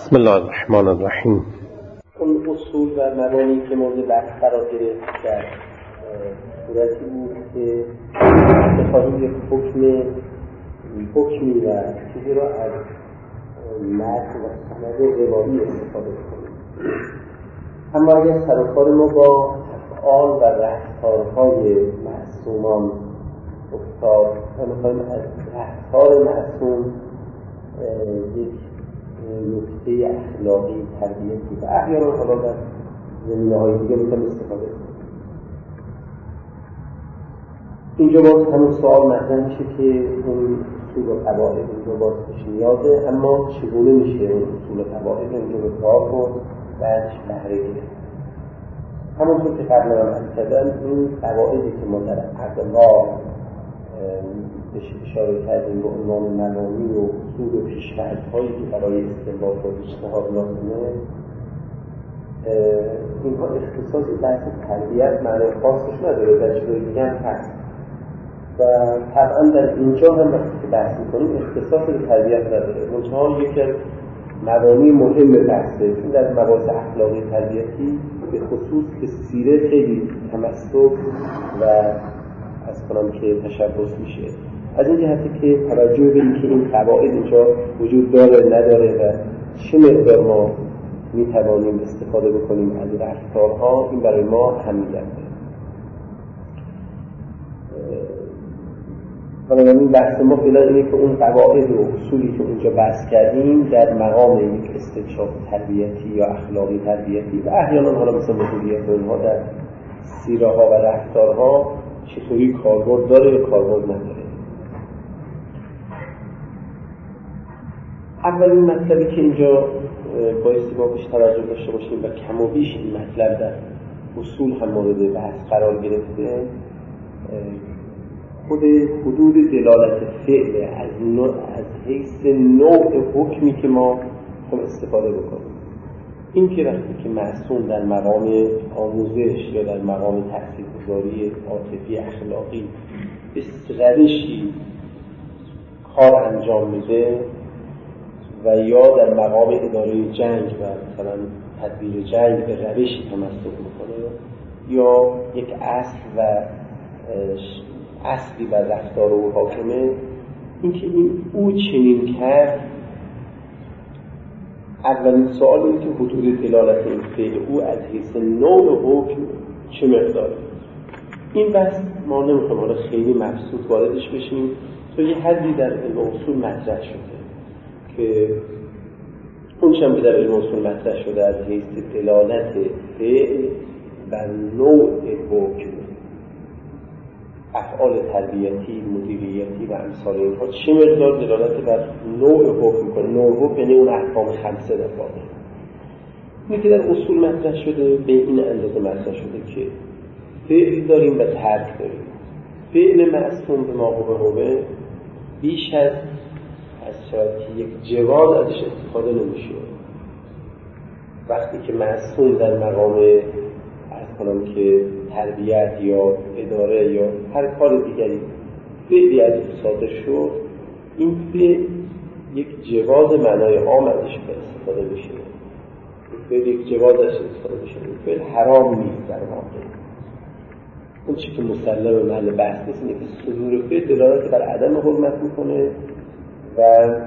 بسم الله الرحمن الرحیم. اون اصول و مبانی که مورد بحث قرار گرفت در صورتی بود که بخواهیم یک حکمی و چیزی را از متن و سند روایی استفاده کنیم. اما اگر سر و کار ما با افعال و رفتارهای معصومان افتاد و میخوایم از رفتار معصوم یک نکته اخلاقی تربیتی و احیانا حالا در زمینه‌های دیگه میتونیم استفاده کنیم. اینجا باز همون سوال مطرح میشه که اون اصول و قواعد اینجا باز پیش میاده، اما چگونه میشه اون اصول و قواعد اینجا به کار برد بعدش بهره گرفت. همونطور که قبلا هم عرض کردم این قواعدی که ما در اقوال بهش اشاره کردیم به عنوان مبانی و اصول و پیش‌فرض‌هایی که برای استنباط و اجتهاد لازمه، اینها اختصاصی بحث تربیت معنای خاصش نداره، در جای دیگه هم هست و طبعا در اینجا هم وقتی که بحث می‌کنیم اختصاص به تربیت نداره. منتها یکی از مبانی مهم بحثه، چون در مباحث اخلاقی تربیتی به خصوص که سیره خیلی تمسک و از کنم که تشبث میشه، از این جهتی که توجه به این که این قواعد اینجا وجود داره نداره و چه مقدار ما میتوانیم استفاده بکنیم از رفتارها، این برای ما اهمیت داره. بنابراین بحث ما فعلا اینه که اون قواعد و اصولی که اونجا بحث کردیم در مقام یک استکشاف تربیتی یا اخلاقی تربیتی و احیانا حالا مثل مسئولیت اونها در سیره ها و رفتارها چطوری کاربرد داره یا کاربرد نداره. اولین مطلبی که اینجا بایستی ما بهش توجه داشته باشیم و کم و بیش این مطلب در اصول هم مورد بحث قرار گرفته، خود حدود دلالت فعل از حیث نوع حکمی که ما هم استفاده بکنیم. این که وقتی که معصوم در مقام آموزش یا در مقام تاثیرگذاری عاطفی اخلاقی به روشی کار انجام میده و یا در مقام اداره جنگ و مثلا تدبیر جنگ به روشی تمسک میکنه یا یک اصل و اصلی بر رفتار او حاکمه، این که او چنین کرد، اولین سوال اینه که حدود دلالت این فعل او از حیث نوع حکم چه مقداره. این بحث ما نمیخوایم حالا خیلی مبسوط واردش بشیم، تا یه حدی در علم اصول مطرح شده که اون چند به در علم اصول مطرح شده از حیث دلالت فعل بر نوع حکم، افعال تربیتی، مدیریتی و امثال اینها چه مقدار دلالت بر نوع حکم میکنه. نوع حکم یعنی اون احکام خمسه در واقع. اینی که در اصول مطرح شده به این اندازه مطرح شده که فعل داریم و ترک داریم. فعل معصوم به ما قوه بیش از شاید که یک جواز ازش استفاده نمیشه. وقتی که معصوم در مقام از کنم که تربیت یا اداره یا هر کار دیگری فعلی از استفاده شد، این فعل یک جواز معنای عام ازش استفاده بشه، این فعل یک جواز ازش استفاده بشه، این فعل حرام نیست در واقع. اون چی که مسلم محل بحث نیست اینه که صدور فعل دلالت بر عدم حرمت میکنه و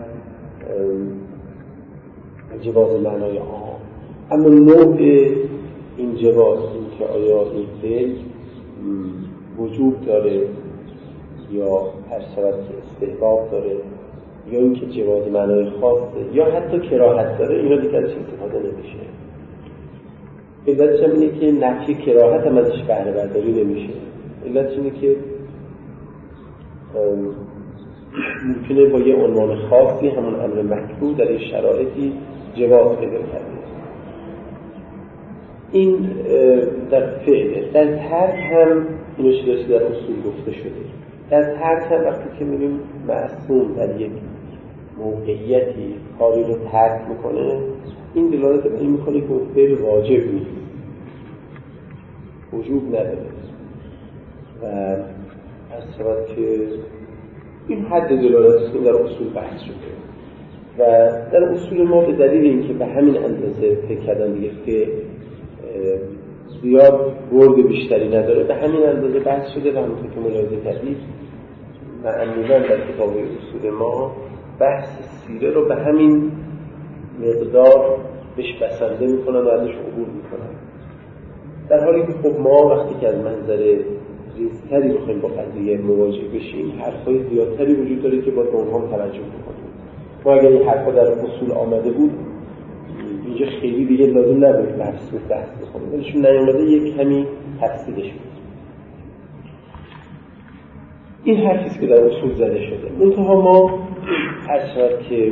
جواز معنای عام. اما نوع این جواز، این که آیا این فعل وجوب داره یا هر شود که استحباب داره یا این که جواز معنای خاصه یا حتی کراهت داره، اینا دیگه ازش استفاده نمیشه. علتش هم اینه که نفی کراهت هم ازش بهره برداری نمیشه. علتش اینه که ممکنه با یه عنوان خاصی همون امر مکروه در این شرایطی جواز پیدا کرده. این در فعل. در ترک هم اینو چیزی در اصول گفته شده. در ترک هم وقتی که می‌بینیم معصوم در یک موقعیتی کاری رو ترک میکنه، این دلالت بر این میکنه که اون فعل واجب نیست، وجوب نداره و از شود که این حد دلالت است که در اصول بحث شده. و در اصول ما به دلیل اینکه به همین اندازه فکر کردن دیگه که زیاد برد بیشتری نداره، به همین اندازه بحث شده و همونطور که ملاحظه کردید معمولا در کتاب اصول ما بحث سیره رو به همین مقدار بهش بسنده میکنن و ازش عبور میکنن، در حالی که خب ما وقتی که از منظر ریزتری بخوایم با قضیه مواجه بشیم حرفای زیادتری وجود داره که باید به اونها توجه بکنیم. ما اگر این حرفا در اصول آمده بود اینجا خیلی دیگه لازم نبود بحث بکنیم، ولی چون نیامده یک کمی تفصیلش بود. این حرفیست که در اصول زده شده. منتها ما هر شد که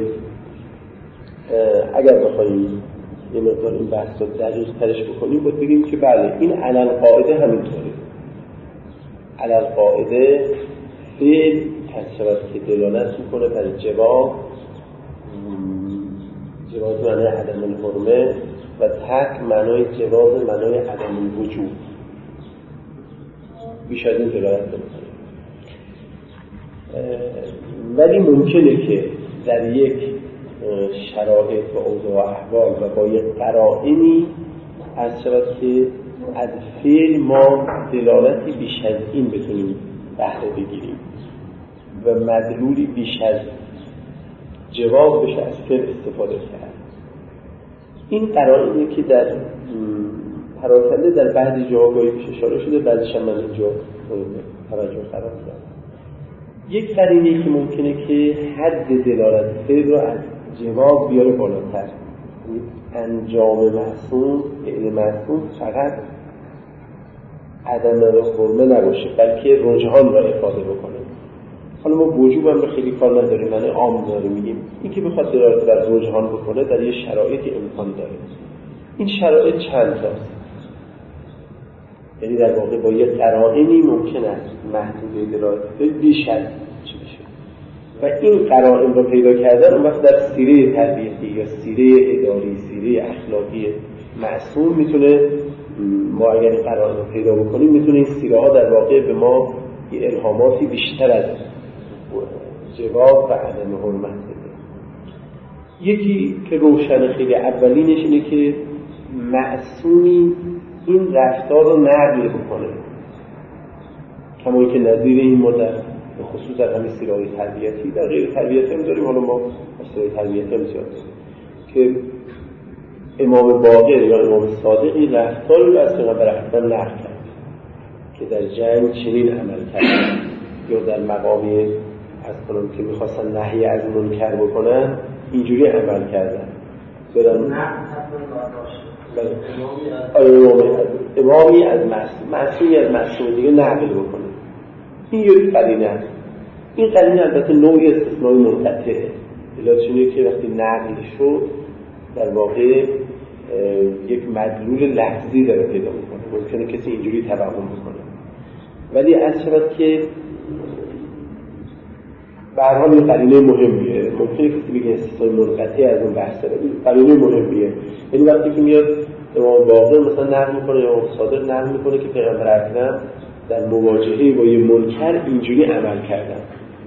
اگر بخوایم یه مقدار این بحث رو دقیق ترش بکنیم باید بگیم که بله این علل قاعده همینطوره. علل قاعده فعل هر شد که دلالت میکنه بر جواز معنای عدم الحرمه و ترک معنای جواز معنای عدم الوجود، بیش از این دلالت نمیکنه. ولی ممکنه که در یک شرایط و اوضاع و احوال و با یک قرائنی از شود که از فعل ما دلالتی بیش از این بتونیم بهره بگیریم و مدلولی بیش از جواز بشه از فعل استفاده کرد. این قرائنی که در پراکنده در بعضی جاها گاهی پیش اشاره شده، بعضیش هم من اینجا توجه قرار دادم. یک قرینه که ممکنه که حد دلالت فعل رو از جواز بیاره بالاتر، انجام معصوم فعل معصوم فقط عدم حرمه نباشه بلکه رجحان را افاده بکنه. حالا ما وجوب هم رو خیلی کار نداریم، معنی عام داره میگیم این که بخواد دلالت بر رجحان بکنه در یه شرایطی امکان داره. این شرایط چند تاست، یعنی در واقع با یه قرائنی ممکن است محدوده دلالت بیش از چی بشه و این قرائن رو پیدا کردن اون وقت در سیره تربیتی یا سیره اداری، سیره اخلاقی معصوم میتونه، ما اگر این قرائن رو پیدا بکنیم میتونه این سیره ها در واقع به ما یه الهاماتی بیشتر از جواب و عدم حرمت بده. یکی که روشن خیلی اولینش اینه که معصومی این رفتار رو نقل بکنه، کمایی که نظیر این ما در خصوص در همین سیرهای تربیتی، در غیر تربیتی هم داریم، حالا ما سیرهای تربیتی هم زیاد داریم که امام باقر یا امام صادقی رفتاری رو از پیغمبر اکرم نقل کرد که در جنگ چنین عمل کرد یا در مقامی از کنم که میخواستن نهی از منکر بکنن اینجوری عمل کردن. امامی از معصومی از معصوم دیگه نقل بکنه، این یک قرینه است. این قرینه البته نوعی استثنایی منقطعه، علتش که وقتی نقل شد در واقع یک مدلول لفظی داره پیدا میکنه، ممکنه کسی اینجوری توهم بکنه، ولی از شود که به هر حال این قرینه مهمیه. ممکنه کسی بگه استثنایی منقطع از اون بحث داره، این قرینه مهمیه. یعنی وقتی که میاد امام باقر مثلا نقل میکنه یا امام صادق نقل میکنه که پیغمبر اکرم در مواجهه با یه منکر اینجوری عمل کردن،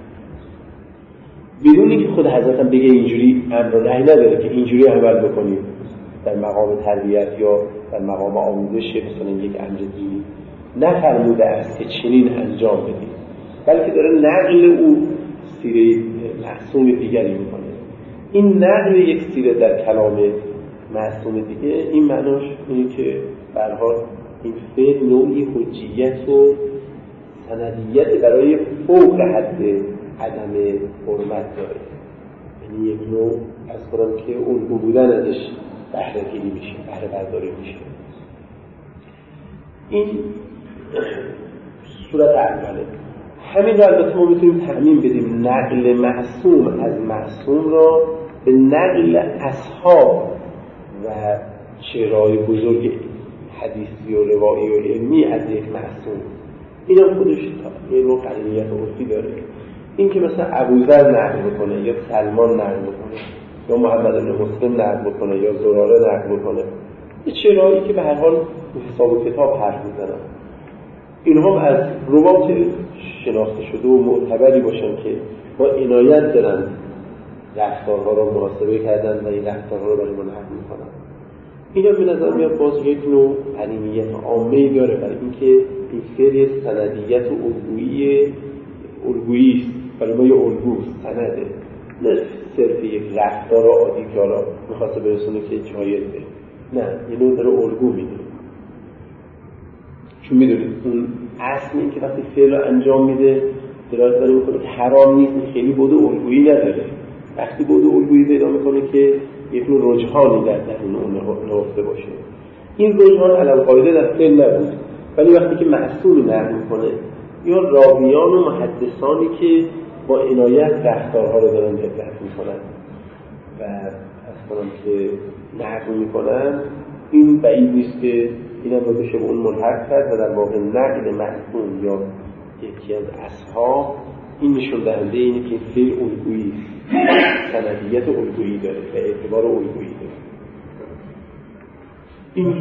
بدون اینکه خود حضرت هم بگه اینجوری امر و نهی نداره که اینجوری عمل بکنید در مقام تربیت یا در مقام آموزش مثلا یک امر دینی نفرموده است که چنین انجام بدید، بلکه داره نقل او سیره معصوم دیگری میکنه. این نقل یک سیره در کلام معصوم دیگه این معناش اینه که به هر حال این فعل نوعی حجیت و سندیت برای فوق حد عدم حرمت داره، یعنی یک نوع از کنم که الگو بودن ازش بهره گیری میشه، بهره برداری میشه. این صورت اوله. همین رو البته ما میتونیم تعمیم بدیم نقل معصوم از معصوم را به نقل اصحاب و چهره‌های بزرگ حدیثی و روایی و علمی از یک معصوم. این هم خودش یه نوع قرینیت عرفی داره. این که مثلا ابوذر نقل بکنه یا سلمان نقل بکنه یا محمد بن مسلم نقل بکنه یا زراره نقل بکنه، یه چهره‌ای که به هر حال حساب و کتاب حرف میزنن، اینها از روات شناخته شده و معتبری باشن که با عنایت دارن رفتارها رو محاسبه کردن و این رفتارها رو برای ما نقل میکنن. اینا به نظر میاد باز یک نوع علمیت عامه‌ای داره برای اینکه این فعل سندیت و الگویی است، برای ما یه الگوست، سنده، نه صرف یک رفتار عادی که حالا میخواسته برسونه که جایزه، نه یه نوع داره الگو میده. چون میدونید اون اصل این که وقتی فعل رو انجام میده دلالت داره میکنه که حرام نیست، خیلی بود الگویی نداره. وقتی بود الگویی پیدا میکنه که یک نوع رجحانی در اون نهفته باشه. این رجحان علم قاعده در فعل نبود، ولی وقتی که معصومی نقل میکنه یا راویان و محدثانی که با عنایت رفتارها رو دارن دقت میکنن و اصلا که نقل میکنن، این بعید نیست که این هم رو بشه به اون ملحق کرد و در واقع نقل معصوم یا یکی از اصحاب این نشون دهنده اینه که فعل الگویی سندیت الگویی داره و اعتبار الگویی داره. این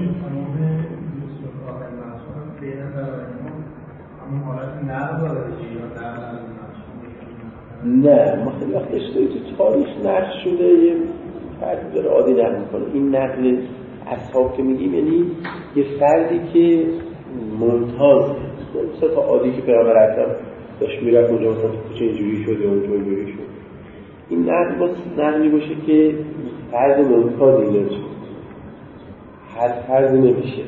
نه ما خیلی وقت اشتایی تو تاریخ نقل شده یه فردی داره عادی نقل میکنه. این نقل اصحاب که میگیم یعنی یه فردی که ممتاز مثلا تا عادی که پیغمبر اکرم داشت میرفت اونجا مثلا کوچه اینجوری شده اونجا اینجوری شد. این نقل باز نقلی باشه که فرد ممتازی نمیشه، هر فرد نمیشه.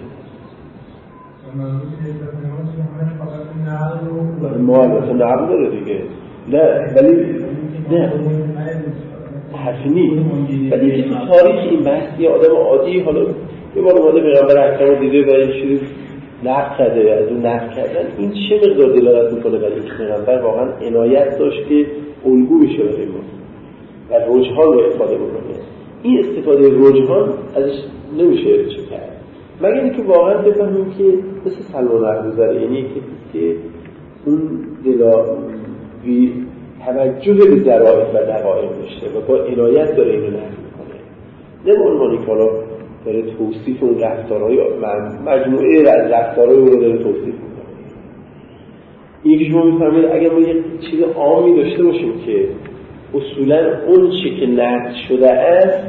ما البته نقل داره دیگه، نه ولی نه حرفی نیست، ولی که تو تاریخ این بحث یه آدم عادی حالا یه بار اومده پیغمبر اکرم رو دیده و این چیزی نقل کرده، از اون نقل کردن این چه مقدار دلالت میکنه برای اینکه پیغمبر واقعا عنایت داشت که الگو بشه برای ما و رجحان رو استفاده بکنه. این استفاده رجحان ازش نمیشه چه کرد مگر اینکه واقعا بفهمیم که مثل سلمان احمدی یعنی کسی که اون توجه به ظرافت و دقایق داشته و با عنایت داره اینو نقل میکنه، نه به عنوانی که حالا داره توصیف اون رفتارهای مجموعه از رفتارهای رو داره توصیف میکنه. این که شما میفهمید اگر ما یک چیز عامی داشته باشیم که اصولا اون چی که نقل شده است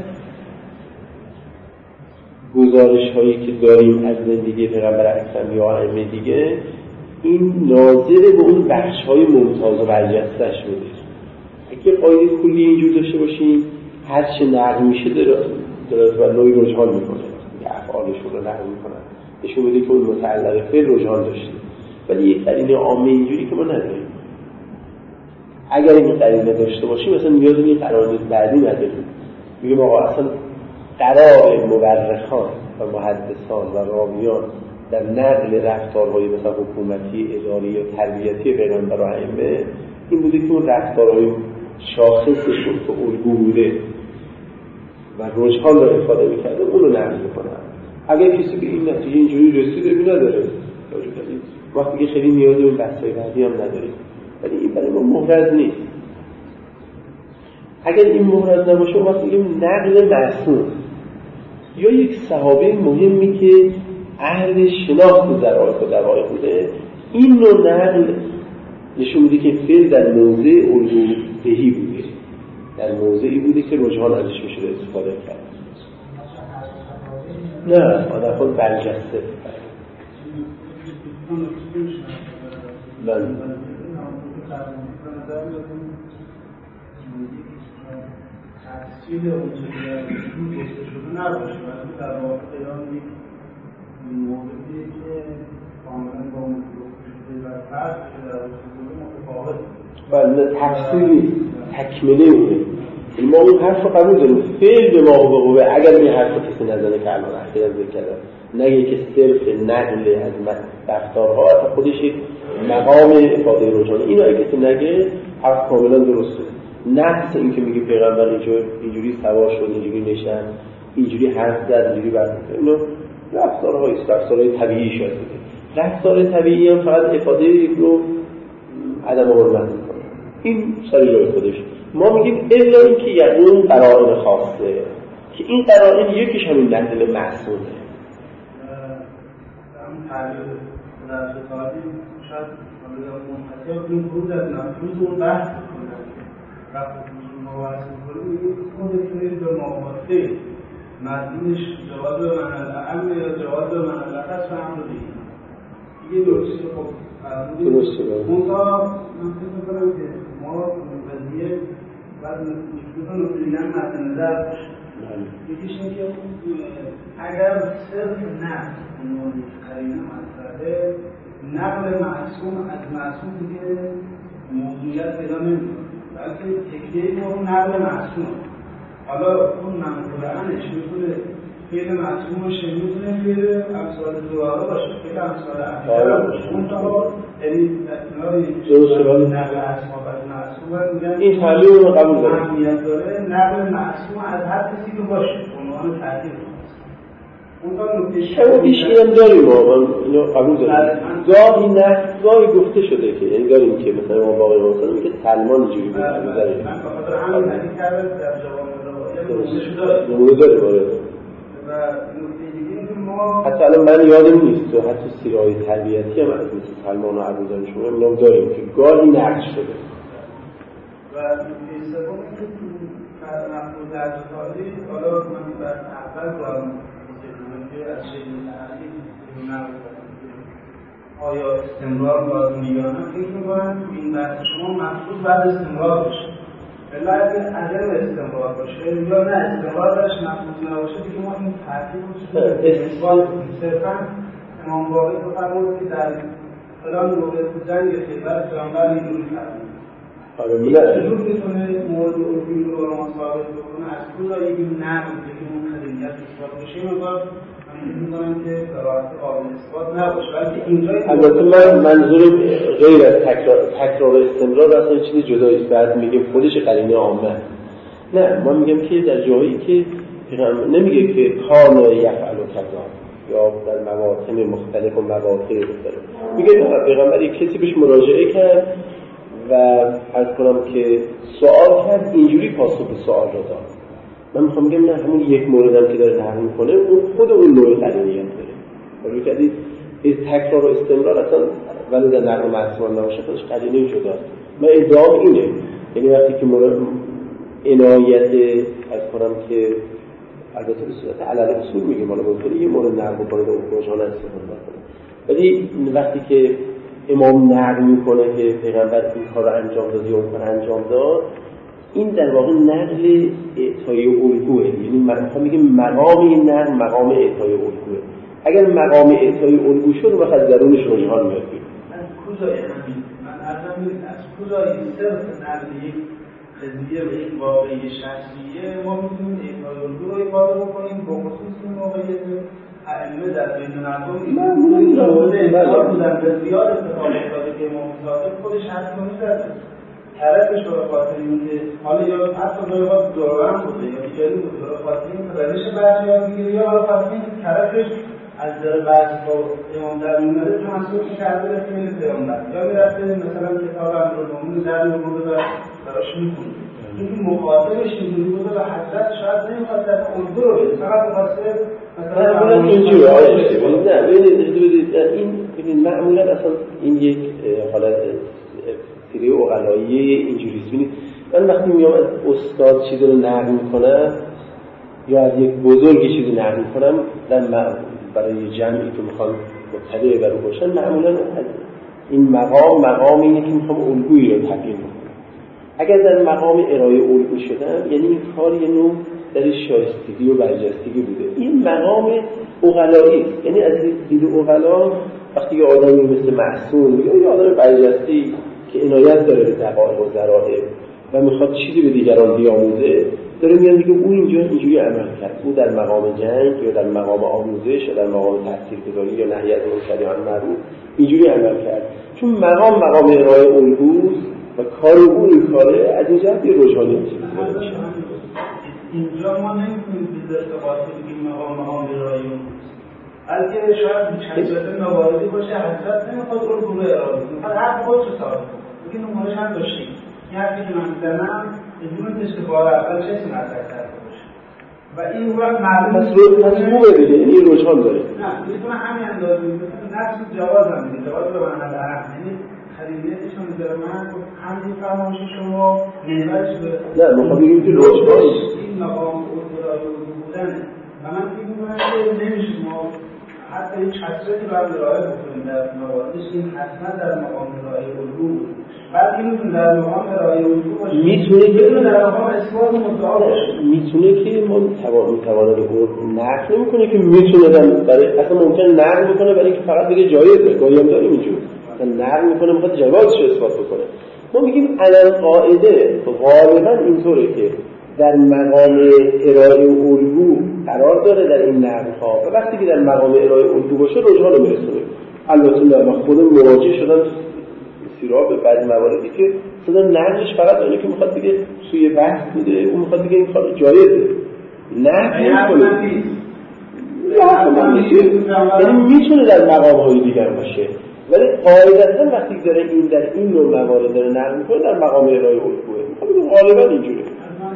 گزارش هایی که داریم از زندگی پیغمبر اکرم یا ائمه دیگه این ناظر به اون بخش های ممتاز و برجسته‌اش بوده. اگه قاعده کلی اینجور داشته باشیم هر چه نقل میشه داره و نوعی رجحان میکنه، افعالشون رو نقل میکنن نشون میده که اون متعلق فعل رجحان داشته، ولی یک قرینه عامه اینجوری که ما نداریم. اگر این قرینه داشته باشیم مثلا نیاز به قرائن بعدی نداریم. میگم آقا اصلا قرار مورخان و محدثان و راویان در نقل رفتارهای مثلا حکومتی، اداری یا تربیتی پیغمبر و ائمه این بوده که اون رفتارهای شاخصشون که الگو بوده و رجحان رو استفاده می‌کرده اون رو نقل می‌کنن. اگر کسی به این نتیجه اینجوری رسیده بی نداره وقتی که خیلی نیاز به بحث‌های بعدی هم نداریم، ولی این برای ما محرز نیست. اگر این محرز نباشه وقتی که نقل معصوم یا یک صحابه مهمی که اهل شناخت ظرافت و دقایق بوده این نوع نقل نشون میده که فعل در موضع الگو بهی بوده، در موضعی بوده که رجحان ازش میشه استفاده کرد. نه آدم خود برجسته من تحصیل اون چیزی که گفته شده نباشه، ولی در واقع ایران یک موردی که کاملا با اون گفته شده و فرق شده در متفاوت بله تفسیری تکمله اونه. ما اون حرف رو قبول داریم فعل به ما بقوه اگر این حرف کسی نزنه که الان اخیرا ذکر کردم نگه که صرف نقل از رفتارها و خودش یک مقام افاده رجحانه اینو اگه کسی نگه حرف کاملا درسته. نفس این که میگه پیغمبر اینجوری سوار شد اینجوری نشن اینجوری حرف زد اینجوری برد اینو رفتارهای طبیعی شده. رفتار طبیعی هم فقط افاده یک رو عدم حرمت میکنه، این سر جای خودش. ما میگیم الا اینکه یقین قرائن خاصه که این قرائن یکیش همین نقل معصومه. همین تعریف در سطحی شاید منحصر این بود از نفوذ اون بحث کنه رفت مسلمان صحبت می‌کنیم خودتون به مواقع مضمونش جواز من العلم یا جواز من العقص فهم رو بگیم یه نکته خب منطقه من فکر می‌کنم که ما قضیه بعد نکته دیگر مد نظر باشه یکیش این که اگر صرف نقل عنوان قرینه مطرحه نقل معصوم از معصوم دیگه موضوعیت پیدا نمی‌کنه بلکه تکیه ما رو نقل معصوم حالا اون منقوله‌انش میتونه فعل معصوم باشه میتونه فعل امثال دواره باشه فعل امثال افعال باشه اون تا یعنی اصطلاحی نقل اسباب از معصوم میگن این تعبیر رو قبول داره اهمیت داره نقل معصوم از هر کسی که باشه عنوان تعبیر اون تا نکته اینم داریم اینو قبول داریم گاهی نه گاهی گفته شده که یعنی داریم که مثلا ما باقی مثلا میگه سلمان اینجوری بود من بخاطر همین حدیث کردم در جواب نمونه داره باره و نکته دیگه این که ما حتی الان من یادم نیست و حتی سیرهای تربیتی هم از مثل سلمان و ابوذر شما اینم داریم که گاهی نقش شده و نکته سوم این که مفهوم درجه‌های حالا من در اول دارم که از شیء تعریف آیا استمرار لازمی یا نه فکر می‌کنم این بحث شما مخصوص بعد استمرار باشه ولی عدم استمرار باشه یا نه استمرارش مخصوص نباشه دیگه ما این تعریف رو اثبات کنیم صرفاً امام باقر فرمود که در فلان موقع جنگ خیبر پیامبر اینجوری فرمود چجور میتونه مورد علوی رو ما ثابت بکنه از کجا یکی نقل که اون خدیجت اثبات بشه مقدار می‌دونم که قرائت قابل اثبات نباشه بلکه اینجا البته منظور غیر از تکرار استمرار اصلا چیزی جدایی است بعد میگیم خودش قرینه عامه نه ما میگم که در جایی که نمیگه که کان یفعل کذا یا در مواطن مختلف و مواقع مختلف میگه پیغمبر کسی بهش مراجعه کرد و عرض کنم که سوال کرد اینجوری پاسخ به سوال رو داد من میخوام بگم نه همون یک موردم که داره نقل میکنه اون خود اون نوع قرینیت داره ولی کردید تکرار و استمرار اصلا ولی در نقل معصوم نباشه خودش قرینه جداست من ادعام اینه یعنی وقتی که مورد عنایت از کنم که البته به صورت علل اصول میگیم حالا ممکنه یه مورد نقل بکنه و روشانه استفاده کنه ولی وقتی که امام نقل میکنه که پیغمبر این کار رو انجام داد یا اون کار انجام داد این در واقع نقل اعطای الگوه یعنی من میگم مقام این نقل مقام اعطای الگوه اگر مقام اعطای الگو شد وقت از درونش روحان میاد از کجای همین من از کجای صرف نقل یک قضیه و یک واقعی شخصیه ما میتونیم اعطای الگو رو ایفاده بکنیم با خصوص این موقعیت ائمه در بین مردم این را بودن به زیاد اتفاق افتاده که امام صادق خودش حد نمی‌زده طرفش رو خاطر اینکه حالا یا حتی باید دوران بوده یا دیگری بوده رو خاطر اینکه روش بحث یاد میگیره یا رو خاطر اینکه طرفش از در بحث با امام در میمده محصول کرده رفته میره پیامبر یا میرفته مثلا کتاب امرالمومنین در میمونه و براش میخونه اینکه مخاطبش اینجوری بوده و حضرت شاید نمیخواد در الگو رو بده فقط میخواسته مثلا اینجوری نه این معمولا اصلا این یک حالت سیری اقلایی اینجوریست بینید من وقتی میام از استاد چیزی رو نقل میکنم یا از یک بزرگی چیزی نقل میکنم برای جمعی که میخوان مطلع برو باشن معمولا از این مقام اینه که میخوام الگویی رو تبیین کنم اگر در مقام ارائه الگو شدم یعنی این کار یه نوع در شایستگی و برجستگی بوده این مقام اقلایی یعنی از دید اقلا وقتی یه آدمی مثل معصوم یا یه آدم برجستی که عنایت داره به دقایق و ذرائع و میخواد چیزی به دیگران بیاموزه داره میگن دیگه او اینجا اینجوری عمل کرد او در مقام جنگ یا در مقام آموزش یا در مقام تاثیرگذاری یا نهی از منکر عن معروف اینجوری عمل کرد چون مقام ارائه الگوست و کار او این کاره از اینجا یه روحانیت اینجا ما نمیتونیم به ارتباط بگیم مقام ارائه بلکه شاید حضرت نواردی باشه حضرت نمیخواد الگو رو ارائه کنه فقط حرف خودش رو ثابت کنه بگه نمونهش هم داشتیم این حرفی که من میزنم بدون اینکه بار اول کسی مطرح کرده باشه و این وقت معلوم خوبه دیگه این روشان داره نه میتونه همین اندازه نفس جواز هم میده جواز رو من الان یعنی خریدیتشون داره من همین فرمایش شما نیبرش نه میخوام بگیم که روشباش این مقام اردورای اردو بودن و من فکر میکنم که نمیشه ما حتی این حسرتی باید رعایت بکنیم در مواردش این حتما در مقام رعای اردو بود بعد این در مقام رعای اردو باشه میتونه که در مقام اثبات مدعا باشه میتونه که ما میتواند نقل نمیکنه که میتونه برای اصلا ممکن نقل بکنه برای اینکه فقط بگه جایزه گاهی هم داریم اینجور اصلا نقل میکنه میخواد جوازش رو اثبات بکنه ما میگیم علل قاعده غالبا اینطوره که در مقام ارائه الگو قرار داره در این نقل‌ها و وقتی که در مقام ارائه الگو باشه رجحان رو میرسونه. البته در خود مواجه شدن سیرا به بعضی مواردی که صدا نقلش فقط اینه که میخواد بگه سوی بحث بوده اون میخواد بگه این کار جایزه نقل نمی‌کنه یعنی میتونه در مقام‌های دیگر باشه ولی قاعدتاً وقتی داره این در این نوع موارد داره نقل میکنه در مقام ارائه الگوه میخوام غالبا اینجوره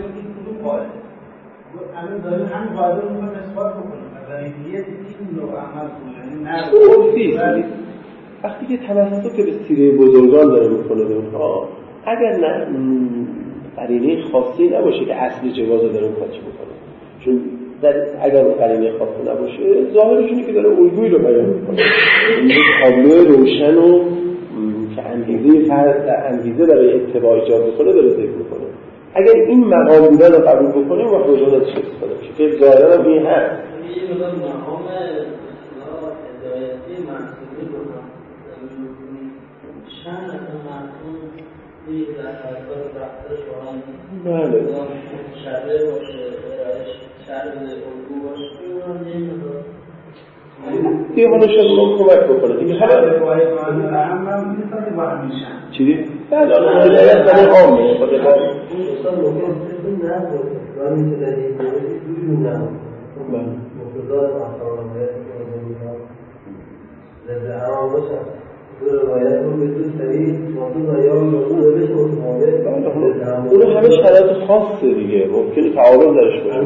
الان داریم همین قاعده رو میخوام اثبات بکنیم ظریفیت این نوع عمل کنه وقتی که تمسک به سیره بزرگان داره میکنه اگر نه قرینه خاصی نباشه که اصل جواز داره میخواد چی بکنه چون اگر قرینه خاصی نباشه ظاهرش اینه که داره الگویی رو بیان میکنه این تابلو روشن و که انگیزه برای اتباع ایجاد بکنه داره ذکر میکنه اگر این مقام بودن رو قبول بکنیم وقت روزان ازش استفاده میشه که ظاهرا هم این هست یه مقام هدایتی محصولی بکنم چند اصلا محصول یک در حرکات رفتارش واقعا شبه باشه شرد الگو باشه یه حالا شاید ما کمک بکنه دیگه حالا چی؟ بعد آنها هدایت برای عامه خود با اصلا ممکن نه باشه و میشه در این موردی دوری نه مقتضای محصولانیت که می‌کنم در عام باشه دو روایت رو به دو سریع مطلوب ایام رو بهش متفاوت اونو همه شرایط خاصه دیگه ممکنه تعارض درش باشه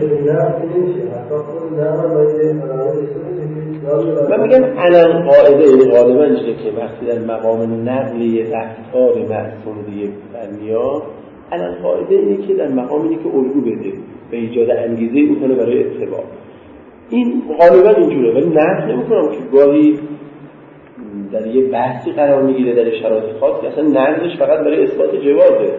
من میگم علل قاعده این غالبا اینجوره که وقتی در مقام نقل رفتار معصوم دیگه برمیاد علل قاعده اینه که در مقام اینه که الگو بده به ایجاد انگیزه میکنه برای اتباع این غالبا اینجوره ولی نقل نمیکنم که گاهی در یه بحثی قرار میگیره در شرایط خاصی اصلا نقلش فقط برای اثبات جوازه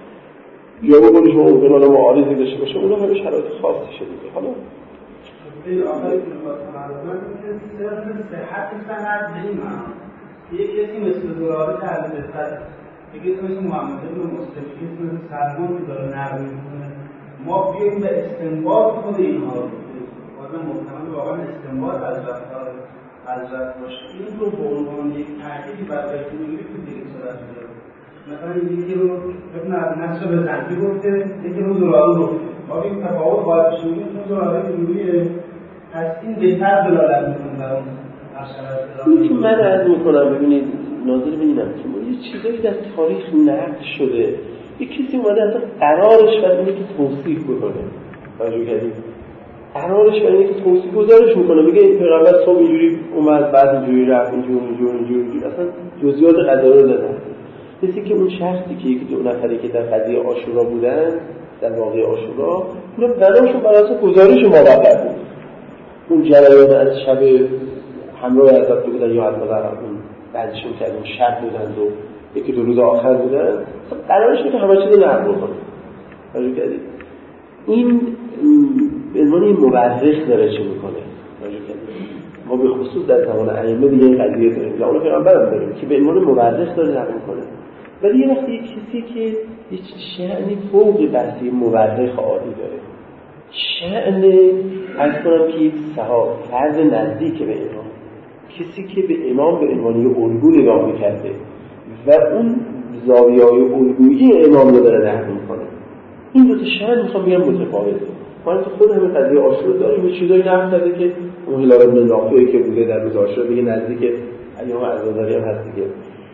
یا بقولش ممکنه معارضی داشته باشه اونها همه شرایط خاصی شده حالا این آقایی که مطمئن که صرف صحت سند به این معنی یک کسی مثل دوراره که از بهتر یک کسی مثل محمد بن مسلم یک کسی مثل سلمان که داره نقل میکنه ما بیاییم به استنباط خود اینها رو واقعا محتمل واقعا استنباط از رفتار حضرت باشه این رو به عنوان یک تحقیقی برای میگیری که دیگه صورت میده مثلا یکی رو ابن نصر به زنگی گفته یکی رو دوراره گفته ما این تفاوت باید بشونیم چون دوراره اینجوریه پس این بهتر دلالت میکنه در اون این که من عرض میکنم ببینید ناظر ببینم که یه چیزایی در تاریخ نقل شده یک کسی اومده اصلا قرارش برای اینه که توصیف بکنه توجه کردید قرارش برای اینه که توصیف گزارش میکنه میگه این پیغمبر صبح اینجوری اومد بعد اینجوری رفت اینجوری اصلا جزئیات قضیه رو دادن کسی که اون شخصی که یکی دو نفری که در قضیه عاشورا بودن در واقعه عاشورا اونا بنامشون بر اساس گزارش موقت بود اون جریان از شب همراه حضرت بودن یا حتی در اون بعدشون که اون شب بودند و یکی دو روز آخر بودن قرارش اینه که همه چیز نقل بکنه راجع کردید این به عنوان این مورخ داره چه میکنه راجع کردید ما به خصوص در زمان ائمه دیگه این قضیه داریم یا اون پیغمبرم داریم که به عنوان مورخ داره نقل میکنه ولی یه وقتی یک کسی که یه شأنی فوق بحثی مورخ عادی داره شأن از کنم که یک فرد نزدیک به امام کسی که به امام به عنوان یه الگو نگاه میکرده و اون زاویه‌های الگویی امام رو داره نقل میکنه این دو تا شأن میخوام بگم متفاوته ما اینکه خود همه قضیه عاشورا داریم یه چیزایی نقل کرده که اون هلال بن نافعی که بوده در روز عاشورا دیگه نزدیک ایام عزاداری هم هست دیگه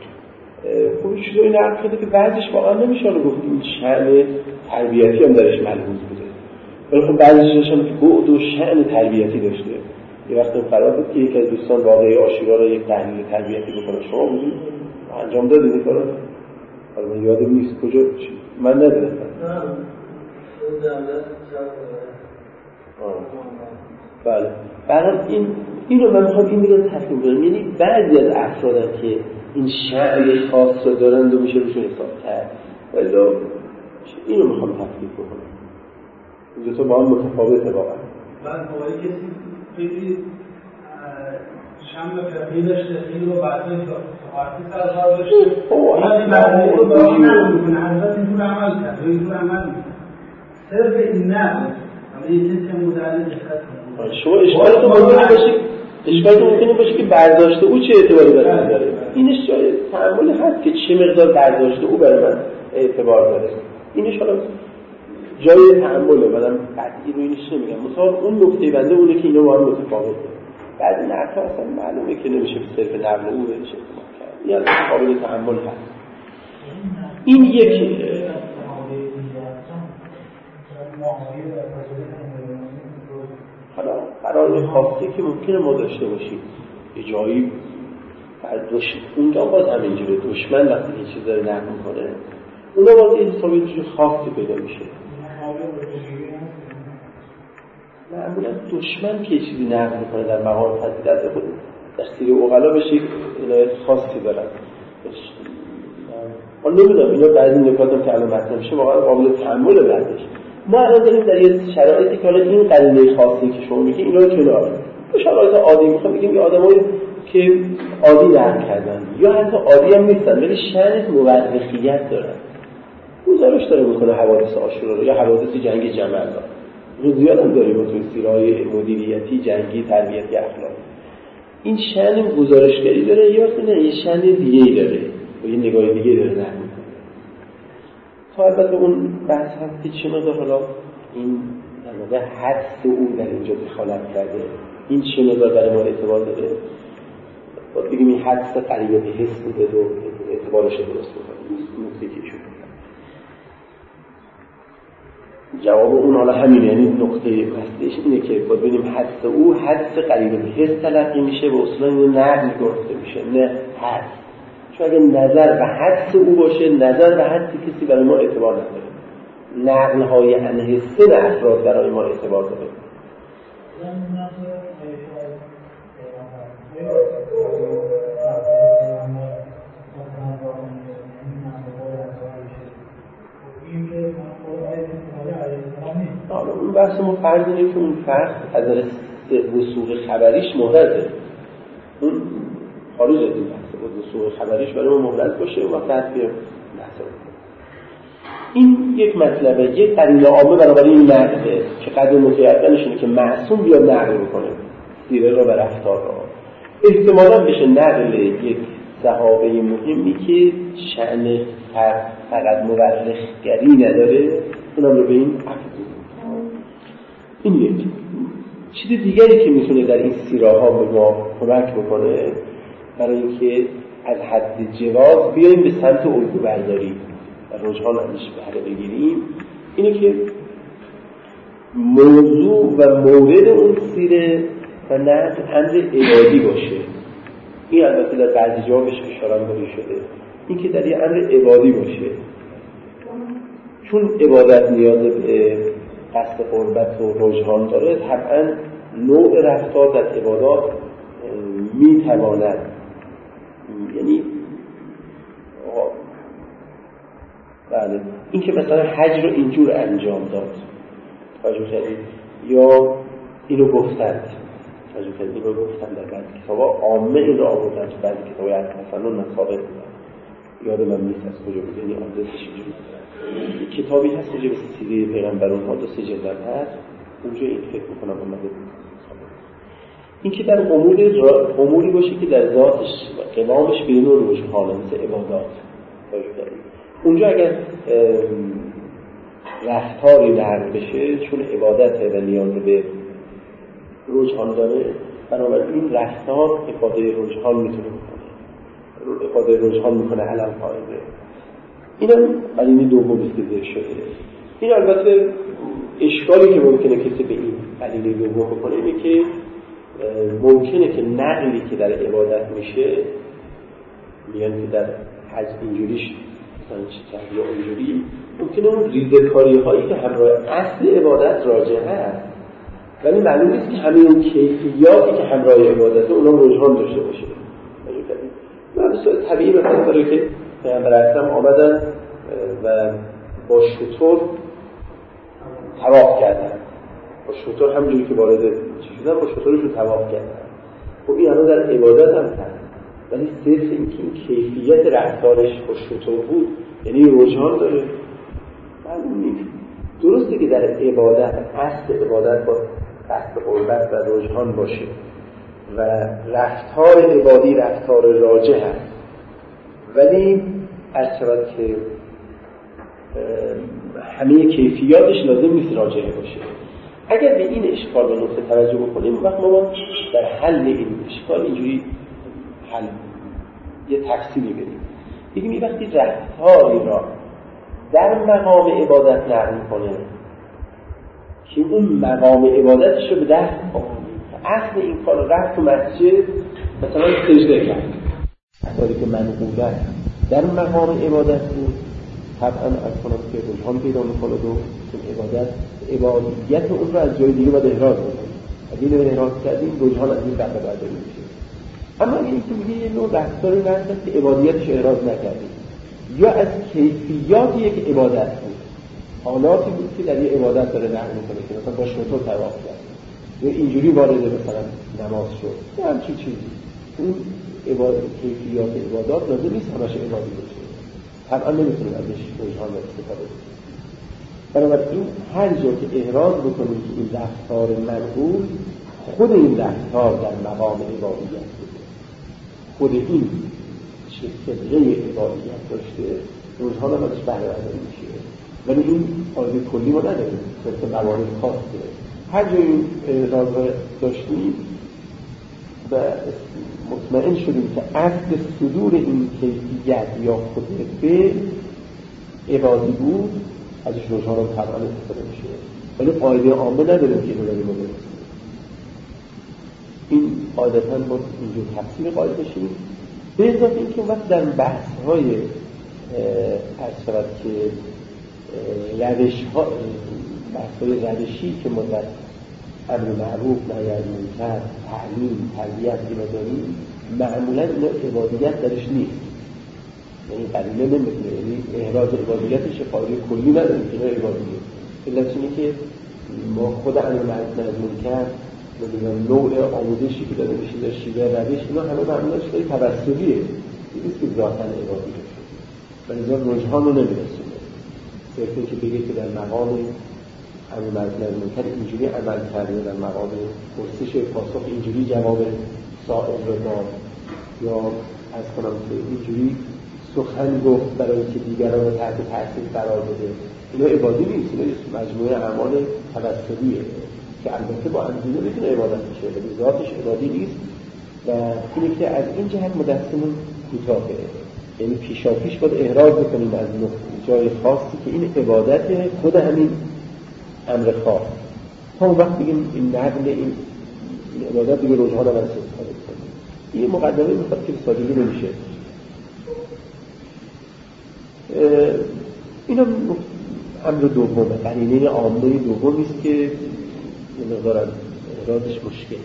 خب چیزایی نقل کرده که بعضیش واقعا نمیشه رو گفت این شأن تربیتی هم درش ملحوظ بوده ولی خب بعضیش هم که بعد و شأن تربیتی داشته یه وقت قرار بود که یک از دوستان واقعه عاشورا رو یک تحلیل تربیتی بکنه شما بودید انجام دادید این کارو؟ حالا من یادم نیست کجا من ندیدم. بله. برای اینو من میخوام این رو تفکیک کنم. یعنی بعضی از افراد که این شأن خاص رو دارن و میشه روشون حساب کرد. ولی اینو میخوام تفکیک کنم. این دو تا با هم متفاوته واقعا. بعد موقعی کسی خیلی شم فقهی داشته، خیلی با بحثای فقهی سرکار داشته، یعنی بعد رو دارم نمیکنه، حضرت اینطور عمل کرد، اینطور عمل میکنه. صرف این نه، اما یه چیزی که مدرد دقت کنه. شما اشکالتون ممکنه باشه که برداشت او چه اعتباری برای من داره. اینش جای تعاملی هست که چه مقدار برداشت او برای من اعتبار داره. اینش حالا جای تعامله، منم قطعی رو اینش نمیگم. مثلا اون نکته بنده اونه که اینا با هم متفاوته. بعد این حرفا اصلا معلومه که نمیشه به صرف نقل او بهش اعتماد کرد. یعنی قابل تحمل هست. این یک حالا قرار خاصی که ممکنه ما داشته باشیم یه جایی اونجا باز همینجوره. دشمن وقتی یه چیز داره نقل میکنه اونا باز یه حسابی یه خاصی پیدا میشه. معمولا دشمن که یه چیزی نقل میکنه در مقام فضیلت خود در سیر عقلا بهش یک عنایت خاصی دارن. من نمیدونم اینا بعضی نکاتم که الان مطرح میشه واقعا قابل تأمل بعدش. ما الان داریم در یه شرایطی که حالا این قرینه خاصی که شما میگی اینا رو کنار به شرایط عادی میخوام بگیم یه آدمایی که عادی نقل کردن یا حتی عادی هم نیستن ولی شأن مورخیت دارن، گزارش داره میکنه حوادث عاشورا رو یا حوادث جنگ جمل رو زیاد هم داریم توی سیرهای مدیریتی جنگی تربیتی اخلاقی. این شأن گزارشگری داره یا نه یه شأن دیگه‌ای داره و یه نگاه دیگه داره نقل میکنه. تا البته اون بحث هست که چه مقدار حالا این در واقع حدس او در اینجا دخالت کرده، این چه مقدار برای ما اعتبار داره. باید بگیم این حدس قریب به حس بوده و اعتبارش درست بکنه. نکته که ایشون جواب اون حالا همینه، یعنی نقطه اصلیش اینه که باید ببینیم حدس او حدس قریب به حس تلقی میشه و اصلا اینو نقل گفته میشه نه حدس. چون اگه نظر و حدس او باشه نظر و حدس کسی برای ما اعتبار نداره. نقل‌های عن حس افراد برای ما اعتبار داره. حالا اون بحث ما فرض اینه که اون فرق از نظر وثوق خبریش محرزه. اون خارج از این بحثه بود وثوق خبریش برای ما محرز باشه و بعد بیام بحث رو این یک مطلبه، یک قرینه عامه برای این نقده که قدر متعددش اینه که معصوم بیاد نقل بکنه سیره را و رفتار را. احتمالاً بشه نقل یک صحابه مهمی که شأن فقط مورخگری نداره اونم رو به این افزود. این یک چیز دیگری که میتونه در این سیره ها به ما کمک بکنه برای اینکه از حد جواز بیاییم به سمت الگو برداری و رجحان ازش بهره بگیریم اینه که موضوع و مورد اون سیره و نقل امر عبادی باشه. این البته در بعضی جا بهش اشاره داده شده، این که در یه امر عبادی باشه، چون عبادت نیاز به قصد قربت و رجحان داره. طبعا نوع رفتار در عبادات میتواند یعنی بله این که مثلا حج رو اینجور انجام داد توجه کردید یا اینو گفتند توجه کردید اینو گفتند در بعضی کتابا عامه این رو آوردن تو بعضی کتابای مثلا مسابقه بودن یاد من نیست از کجا بود یعنی آدرسش اینجوری کتابی هست که به سیره پیغمبران ها 2-3 جلد هست اونجا این فکر میکنم اومده بود. این که در اموری باشه که در ذاتش و قوامش به نوع رجحانه مثل عبادات اونجا اگر رفتاری نقل بشه چون عبادته و نیاز به رجحان داره بنابراین رفتار افاده رجحان میتونه بکنه افاده رجحان میکنه علم قائمه. اینم قرینه دومی که ذکر شده. این البته اشکالی که ممکنه کسی به این قرینه دوم بکنه اینه که ممکنه که نقلی که در عبادت میشه میگن که در حج اینجوریش مثلا چه کرد یا اینجوری، ممکنه اون ریزه‌کاری هایی که همراه اصل عبادت راجعه هست ولی معلوم نیست که همه اون کیفیاتی که همراه عبادت اونا رجحان داشته باشه. من صورت طبیعی مثلا داره که پیامبر اکرم آمدن و با شتر طواف کردن، با شتر همونجوری که وارد شدن با شترشون طواف کردن. خب این همه در عبادت هم هست ولی صرف اینکه این کیفیت رفتارش با شتر بود یعنی رجحان داره معلوم نیست. درسته که در عبادت اصل عبادت با قصد قربت و رجحان باشه و رفتار عبادی رفتار راجح هست ولی از شود که همه کیفیاتش لازم نیست راجح باشه. اگر به این اشکال و نقطه توجه بکنیم وقت ما در حل این اشکال اینجوری حل یه تفصیلی بدیم بگیم این وقتی رفتاری را در مقام عبادت نقل کنه که اون مقام عبادتش رو به دست آورد. اصل این کار رفت تو مسجد مثلا سجده کرد کاری که منقوله در مقام عبادت بود طبعا از کنم که رجحان پیدا میکنه و عبادیت اون رو از جای دیگه باید احراز بکنه. اگه اینو احراز کردیم رجحان از این بقیه برداری میشه. اما این که میگه یه نوع رفتاری نرسد که عبادیتش احراز نکردیم یا از کیفیات یک عبادت بود، حالاتی بود که در یه عبادت داره نقل میکنه که مثلا با شتر طواف کرد یا اینجوری وارد مثلا نماز شد یا همچین چیزی. اون کیفیات عبادات لازم نیست همش عبادی باشه، طبعا نمیتونیم ازش رجحان استفاده کنیم. بنابراین هر جا که احراز بکنیم که این رفتار منقول خود این رفتار در مقام عبادیت بوده، خود این چه صدقه عبادیت داشته رجحان هم ازش بهره برداری میشه. ولی این قاعده کلی ما نداریم، صرف موارد خاص داره. هر جای این احراز را داشتیم و مطمئن شدیم که اصل صدور این کیفیت یا خود به عبادی بود ازش رجحان هم طبعا استفاده میشه. ولی قاعده عامه نداریم که اینو داریم بگیم. این قاعدتاً با اینجور تفسیر قائل بشیم. به اضافه اینکه وقت در بحث‌های از شود که روش‌ها بحث‌های روشی که ما در امر معروف نهی از منکر تعلیم تربیت اینا داریم معمولاً اینا عبادیت درش نیست، یعنی قلیله نمیتونه، یعنی احراز عبادیتش قاعده کلی نداریم که اینا عبادیه. علت اینه که ما خود امر معروف نهی از منکر بدون نوع آموزشی که داده میشه در شیوه روش اینا همه معمولا شده توسلیه، نیست که ذاتاً عبادی باشه. ولی ذات رجحان رو نمیرسونه. صرف اینکه بگه که در مقام امر معروف نهی از منکر اینجوری عمل کرده، در مقام پرسش پاسخ اینجوری جواب سائل رو داد یا از کنم که اینجوری سخن گفت برای اینکه دیگران رو تحت تاثیر قرار بده، اینا عبادی نیست. اینا مجموعه اعمال توسلیه که البته با انجام میتونه عبادت بشه ولی ذاتش عبادی نیست. و اینه که از این جهت مدثمون کوتاهه، یعنی پیشاپیش باید احراز بکنیم از جای خاصی که این عبادت خود همین امر خاص تا اون وقت بگیم این نقل این عبادت دیگه رجحان هم استفاده کنیم. این مقدمه میخواد که سادگی نمیشه. این هم امر دومه، قرینه عامه دومی است که یه مقدار احرازش مشکله.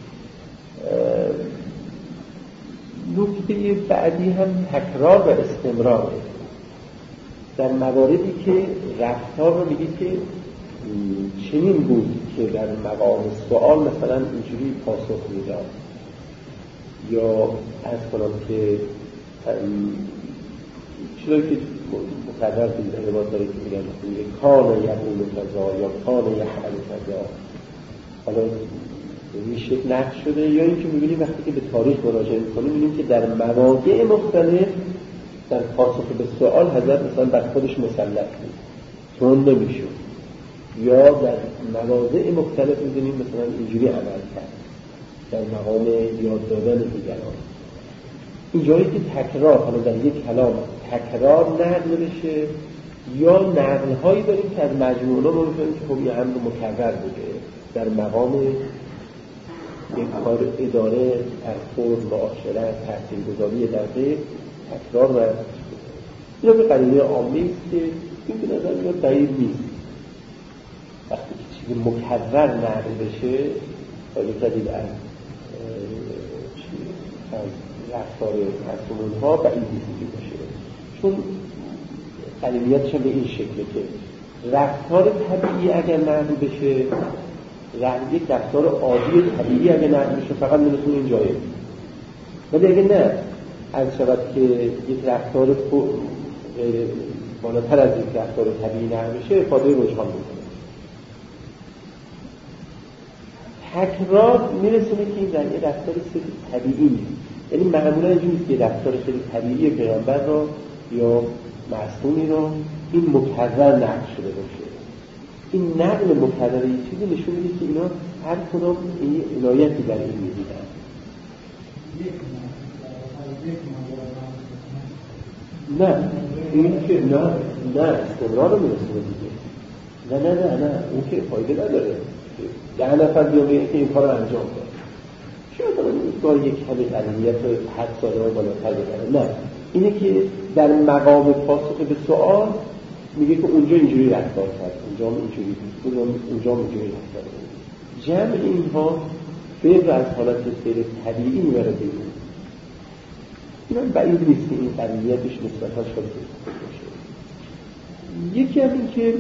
نکته بعدی هم تکرار و استمراره. در مواردی که رفتار رو میگه که چنین بود که در مقام سوال مثلا اینجوری پاسخ میداد یا از کنم که چیزایی که مقرر بود در روایت داره که میگن کان یقول کذا یا کان یفعل کذا، حالا این شکل نقش شده. یا اینکه میبینیم وقتی که به تاریخ مراجعه میکنیم میبینیم که در مواقع مختلف در پاسخ به سوال حضرت مثلا بر خودش مسلط بود، تند نمیشد، یا در مواضع مختلف می‌بینیم مثلا اینجوری عمل کرد در مقام یاد دادن دیگران. اینجایی که تکرار، حالا در یک کلام تکرار نقل بشه یا نقل‌هایی داریم که از مجموعه ما می‌فهمیم که خب این امر مکرر بوده در مقام یک کار اداره، تفکر، معاشرت، تحصیل‌گذاری در غیر تکرار و اینا به قرینه عامه است که این به نظر میاد دلیل نیست. وقتی که چیز مکرر نقل بشه خیلی دلیل از رفتار معصومون ها بعید نیست باشه، چون قرینیتش به این شکله که رفتار طبیعی اگر نقل بشه، یک رفتار عادی طبیعی اگر نقل بشه فقط میرسونه این جایه، ولی اگر نه از شود که یک رفتار بالاتر از یک رفتار طبیعی نقل بشه افاده رجحان میکنه. تکرار میرسونه که این در یک رفتار طبیعی نیست، یعنی معمولا اینجوریست که رفتار خیلی طبیعی پیغمبر را یا معصومی را این مکرر نقل شده باشه. این نقل مکرر این چیزی نشون میده که اینا هر کدام این عنایتی در این میدیدن. نه این که نه استمرار رو میرسونه دیگه. نه اون که فایده نداره 10 نفر بیامه که این کار رو انجام داد، شاید اون یک کمی قرینیت رو 7 ساله رو بالاتر ببره. نه اینه که در مقام پاسخ به سوال میگه که اونجا اینجوری رفتار کرد، اونجا اینجوری رفتار کرد. جمع اینها فعل از حالت فعل طبیعی میبره بیرون. اینا بعید نیست که این قرینیتش نسبتاً شده باشه. یکی از این که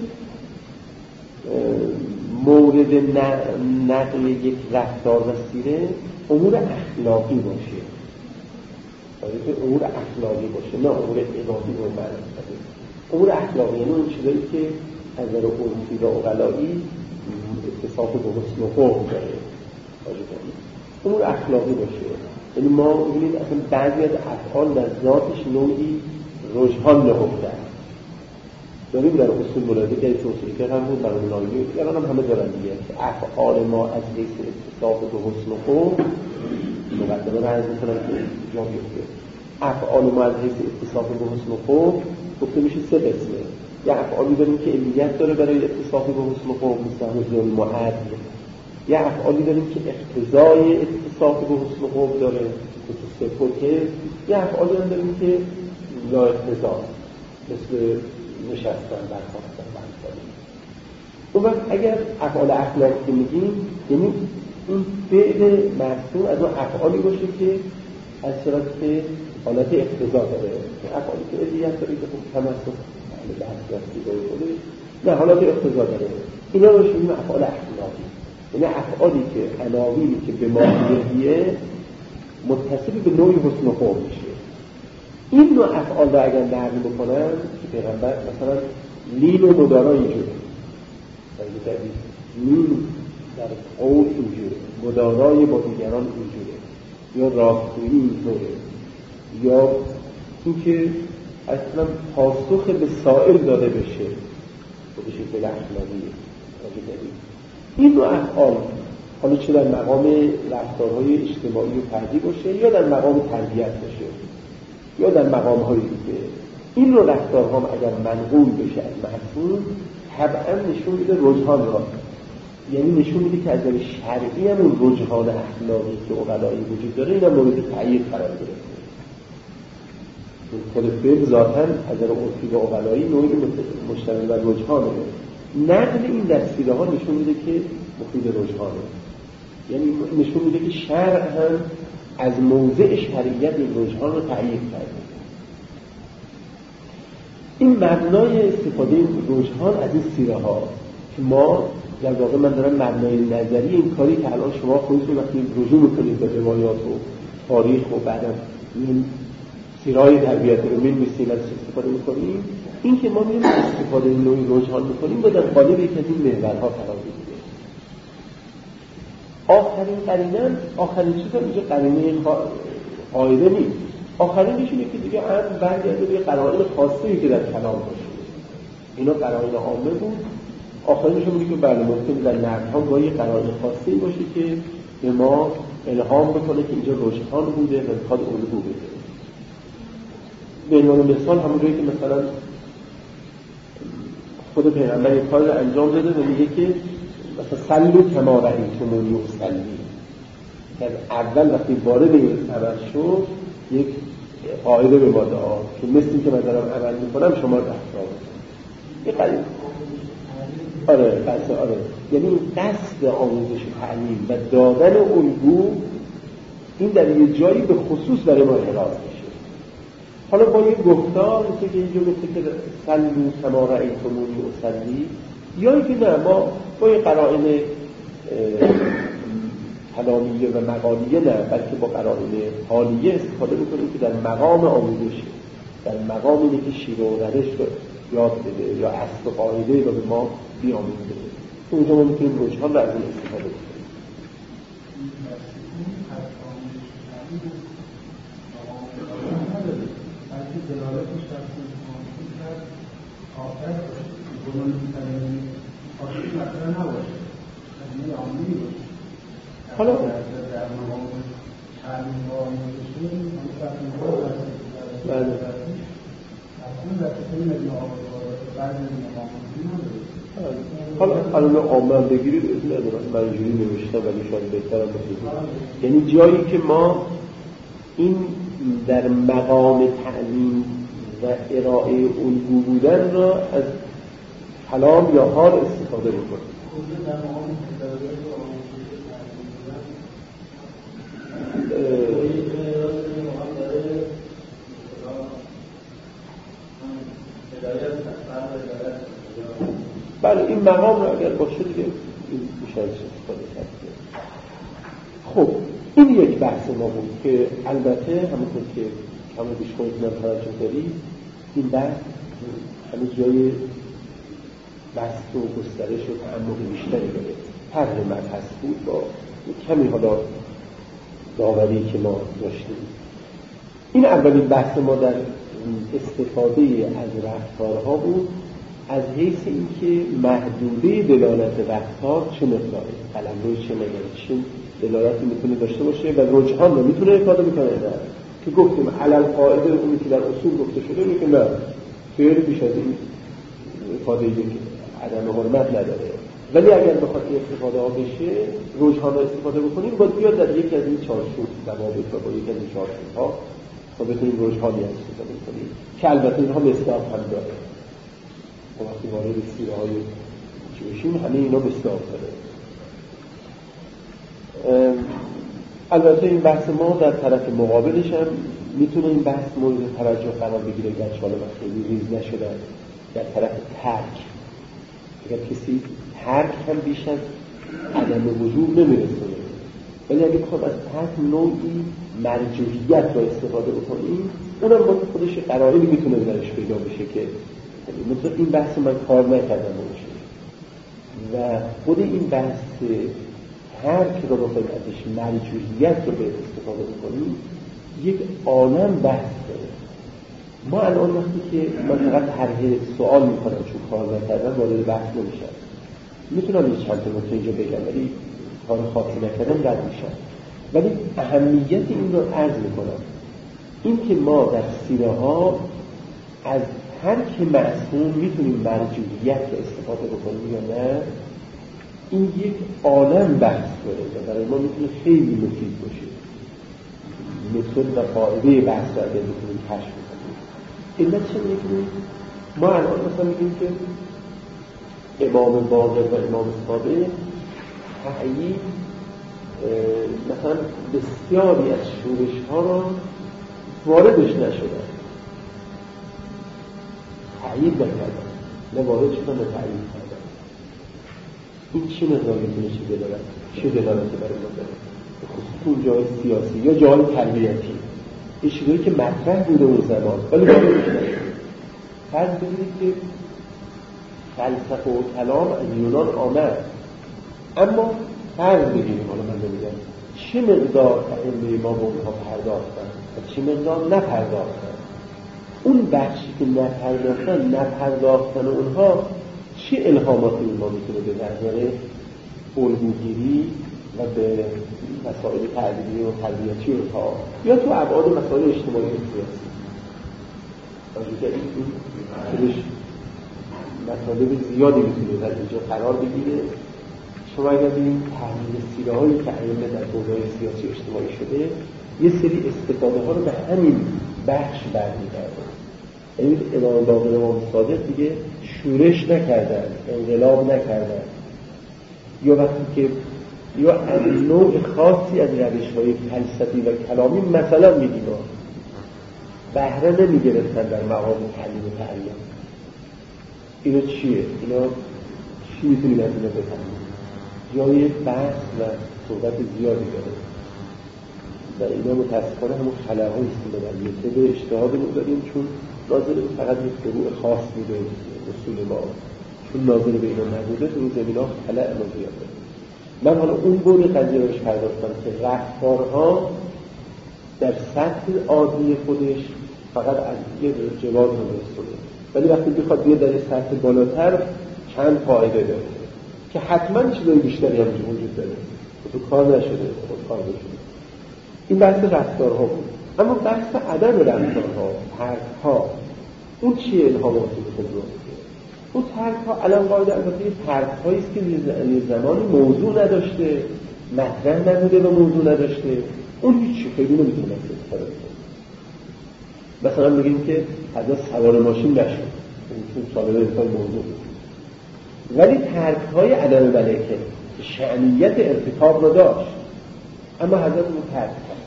مورد نقل یک رفتار و سیره امور اخلاقی باشه، باید امور اخلاقی باشه، نه امور عبادی و معرفتی. امور اخلاقی یعنی اون چیزایی که از نظر عرفی و عقلایی اتصاف به حسن و خلق داره. امور اخلاقی باشه، یعنی ما می‌بینید اصلا بعضی از افعال در ذاتش نوعی رجحان نهفته است. داریم در اصول ملاحظه که اصول که هم بود برای نایمی یعنی هم همه دارن دیگه افعال ما از حیث اتصاف به حسن و خلق مقدمه رو عرض می‌کنم که جا بیفته. افعال ما از حیث اتصاف به حسن و خلق گفته میشه 3 قسمه. یه افعالی داریم که علیت داره برای اتصاف به حسن و خلق مثل ظلم و عدل. یه افعالی داریم که اقتضای اتصاف به حسن و خلق داره مثل صفته. یه افعالی هم داریم که لا اقتضا مثل نشستن برخواستن برخواستن. اون وقت اگر افعال اخلاقی که میگیم یعنی این فعل معصوم از اون افعالی باشه که از صورت حالت اقتضا داره، افعالی که علیت داره که خب تمسک به اصلاحی داره خودش نه حالت اقتضا داره، اینا رو میگیم افعال اخلاقی، یعنی افعالی که عناوینی که به ماهیتیه متصل به نوعی حسن و خلق میشه. این نوع افعال رو اگر نقل بکنن که پیغمبر مثلا لین و مدارا اینجوره، لین در قول اینجوره، مدارای با دیگران اینجوره، یا راستگویی اینجوره، یا اینکه اصلا پاسخ به سائل داده بشه خودش به اخلاقی. این نوع افعال حالا چه در مقام رفتارهای اجتماعی و فردی باشه یا در مقام تربیت باشه یا در مقام‌های دیگه، این رو رفتارها هم اگر منقول بشه از معصوم طبعا نشون میده رجحان را، یعنی نشون میده که از نظر شرعی هم اون رجحان اخلاقی که عقلایی وجود داره اینا مورد تأیید قرار گرفته. خود فعل ذاتاً از نظر عرفی و عقلایی نوعی مشتمل بر رجحانه. نقل این دستگیره ها نشون میده که مفید رجحانه، یعنی نشون میده که شرع هم از موضع شرعیت این رجحان رو تأیید کرده. این مبنای استفاده رجحان از این سیره ها که ما در واقع من دارم مبنای نظری این کاری که الان شما خودتون وقتی رجوع میکنید به روایات و تاریخ و بعدم این سیرهای تربیت رو می‌نویسیم از استفاده میکنیم، این که ما می‌ریم استفاده نوعی رجحان میکنیم با در قالب یک از این محورها قرار میگیره. آخرین چیز اینجا قرینه قاعده نیست. آخرینش اینه که دیگه هم برگرده به قرائن خاصی که در کلام باشه. اینا قرائن عامه بود. آخرینش اینه که بله ممکن در نقدها گاهی قرائن خاصی باشه که به ما الهام بکنه که اینجا رجحان بوده و میخواد الگو بده. به عنوان مثال همونجایی که مثلا خود پیغمبر یک کار رو انجام داده و میگه که مثلا صلوا کما رأیتمونی اصلی، که اول وقتی وارد این عمل شد یک قاعده به ما داد که مثل این که من دارم عمل میکنم شما رفتار بکنید. این قضیه آره یعنی قصد آموزش تعلیم و دادن الگو این در یه جایی به خصوص برای ما اعلام میشه. حالا با یه گفتار مثل که اینجا مثل که صلوا کما رأیتمونی اصلی، یا اینکه نه ما با یه قرائن کلامیه و مقالیه نه، بلکه با قرائن حالیه استفاده میکنیم که در مقام آموزش، در مقام اینه که شیوه و روش رو یاد بده یا اصل و قاعده رو به ما بیاموزه. اونجا ما میتونیم رجحان رو از این استفاده کنیم. حالا حالا عامل بگیرید من اینجوری نوشتم ولی شاید بهترم بگیرید، یعنی جایی که ما این در مقام تعلیم و ارائه الگو بودن را از کلام یا حال استفاده میکنیم. بله این مقام رو اگر باشه دیگه میشه استفاده کرد. خب این یک بحث ما بود که البته همونطور که همون بیش خودتون هم توجه دارید این بحث هنوز جای بحث و گسترش و تعمق بیشتری داره. طرح مبحث بود با کمی حالا داوری که ما داشتیم. این اولین بحث ما در استفاده از رفتارها بود، از حیث اینکه محدوده دلالت رفتار چه مقداره، قلمرو چه مقداره، چه دلالتی میتونه داشته باشه و رجحان رو میتونه افاده میکنه. که گفتیم علل قاعده اونی که در اصول گفته شده اینه که نه خیلی بیش از این افاده که عدم حرمت نداره، ولی اگر بخواد این استفاده ها بشه رجحان رو استفاده بکنیم باید بیاد در یکی از این چارچوب ضوابط و با یکی از این چارچوب ها ما بتونیم رجحانی استفاده کنیم که البته اینها مصداق هم داره. و وقتی وارد سیره های چی بشیم همه اینا مصداق داره. البته این بحث ما در طرف مقابلش هم میتونه این بحث مورد توجه قرار بگیره گرچه حالا خیلی ریز نشده. در طرف ترک، اگر کسی ترک هم بیش از عدم وجود نمیرسونه، ولی اگه بخواد از ترک نوعی مرجوعیت رو استفاده بکنیم اونم با خودش قرائنی میتونه درش پیدا بشه که مثلا این بحث من کار نکردم باشه و خود این بحث ترک رو بخوایم ازش مرجوعیت رو به استفاده بکنیم یک عالم بحث داره. ما الان وقتی که من فقط طرح سوال میکنم چون کار نکردم وارد بحث نمیشم، میتونم یه چند تا نکته اینجا بگم ولی کار خاصی نکردم رد میشم، ولی اهمیت این رو عرض میکنم. این که ما در سیره ها از هر که معصوم میتونیم مرجوعیت رو استفاده بکنیم یا نه، این یک عالم بحث داره و برای ما میتونه خیلی مفید باشه. متد و قاعده بحث رو اگر میتونیم کشف بکنیم. علت چه میگیم؟ ما الان مثلا میگیم که امام باقر و امام صادق تأیید مثلا بسیاری از شورش ها را واردش نشدن، تأیید نکردن، نه وارد شدن نه تأیید کردن. این چه مقدار میتونه چه دلالتی برای ما داره؟ خصوصا اون جای سیاسی یا جای تربیتی یه چیزایی که مطرح بوده اون زمان ولی واردش نشد. فرض بگیرید که فلسفه و کلام از یونان آمد، اما فرض بگیریم حالا من نمیگم چه مقدار علم ما به اونها پرداختن و چه مقدار نپرداختن. اون بخشی که نپرداختن اونها چه الهاماتی ما میتونه به نظر الگوگیری و به مسائل تعلیمی و تربیتی اونها یا تو ابعاد مسائل اجتماعی و سیاسی باشه. این مطالب زیادی میتونه در اینجا قرار بگیره. شما اگر این تحلیل سیره هایی که ائمه در دوره‌های سیاسی اجتماعی شده یه سری استفاده ها رو به همین بخش برمی‌گردن. این امام باقر امام صادق دیگه شورش نکردن، انقلاب نکردن، یا وقتی که یا از نوع خاصی از روش‌های فلسفی و کلامی مثلا میگیم بهره نمیگرفتن در مقام تعلیم و تعلم. اینا چیه؟ اینا چی میتونیم از اینا بفهمیم؟ جای بحث و صحبت زیادی داره و اینا متاسفانه همون خلاهایی است که به اجتهادمون داریم، چون ناظر فقط یک فروع خاص میده اصول ما، چون ناظر به اینا نبوده تو زمینا خلأ ما زیاد داره. من حالا اون گونه قضیه روش پرداختم که رفتارها در سطح عادی خودش فقط از یه جواز رو می‌رسونه، ولی وقتی بخواد بیاد در سطح بالاتر چند قاعده داره که حتما چیزای بیشتری هم وجود داره تو کار نشده خود کار نشده. این بحث رفتارها بود. اما بحث عدم رفتارها، ترک‌ها، اون چیه الهاماتی خود رو؟ اون ترک‌ها الان قاعده البته ترک‌هایی است که یه زمانی موضوع نداشته، مطرح نبوده و موضوع نداشته، اون هیچی خیلی نمیتونه استفاده کنه. مثلا بگیم که حضرت سوار ماشین نشد، چون سوار انسان موضوع بود، ولی ترک‌های عدم ملکه که شأنیت ارتکاب رو داشت، اما حضرت اون ترک کرد.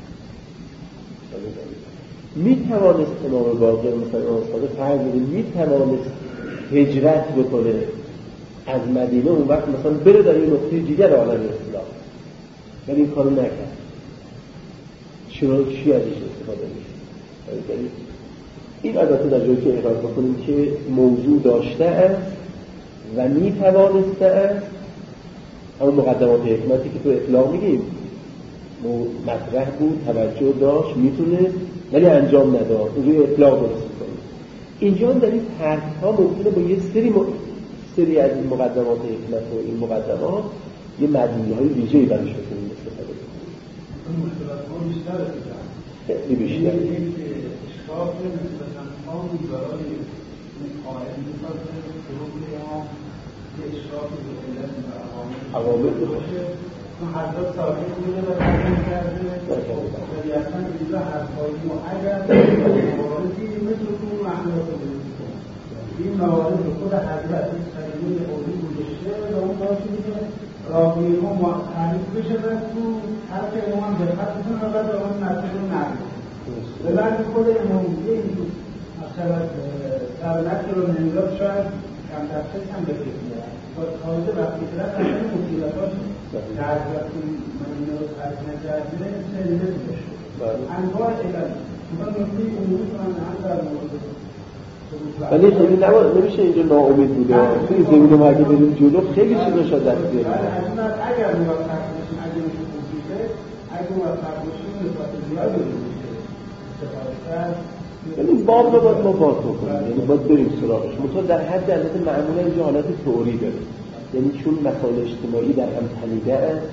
میتوانست امام باقر مثلا امام صادق فرض بدیم میتوانست هجرت بکنه از مدینه، اون وقت مثلا بره در یه نقطه دیگر عالم اسلام، ولی این کارو نکرد. چی ازش استفاده میشه؟ این البته در جایی که احراز بکنیم که موضوع داشته است و میتوانسته است، همون مقدمات حکمتی که تو اطلاق میگیم مطرح بود، توجه داشت، میتونه، ولی انجام نداد، روی اطلاق درست کنیم. اینجا در این ترک‌ها ممکنه با یه سری از این مقدمات حکمت و این مقدمات یه مدنی‌های ویژه‌ای برش بکنیم استفاده کنیم. این مشکلات ها بیشتره خیلی بیشتره. اشکاف نسبتاً خامی برای این قائل می‌خواد که فروغی ها یه اشکاف به علت و عوامل باشه. اون حضرت ثابت بوده و تحقیل کرده ولی اصلا اینجا حرفایی و اگر مواردی مثل اون معنیات رو بزنید این موارد رو خود حضرت سلیمه قولی گذاشته و اون باشه که راقی ما تعریف بشه و تو حرف امام دقت بکنه و به اون مطلب رو نرده به بعد خود امامیه این مثلا دولت رو نمیداد شاید کم دستش هم بکنه و تازه وقتی که رفت همه مصیبتاش که حضرت من این رو ترک نکرده سریده بشه انواع علم مثلا نکته عمومی که من هم در مورد ولی خیلی نمیشه اینجا ناامید بوده توی زمین ما اگه بریم جلو خیلی چیزا شد دست بیاریم اگر موفق بشیم اگه میشه خوبیده اگه موفق بشیم نسبت زیادی میشه استفاده کرد یعنی باب رو باید ما باز بکنیم، یعنی باید بریم سراغش مثلا در حد علت معمولا اینجا حالت تئوری داره، یعنی چون مسائل اجتماعی در هم تنیده است،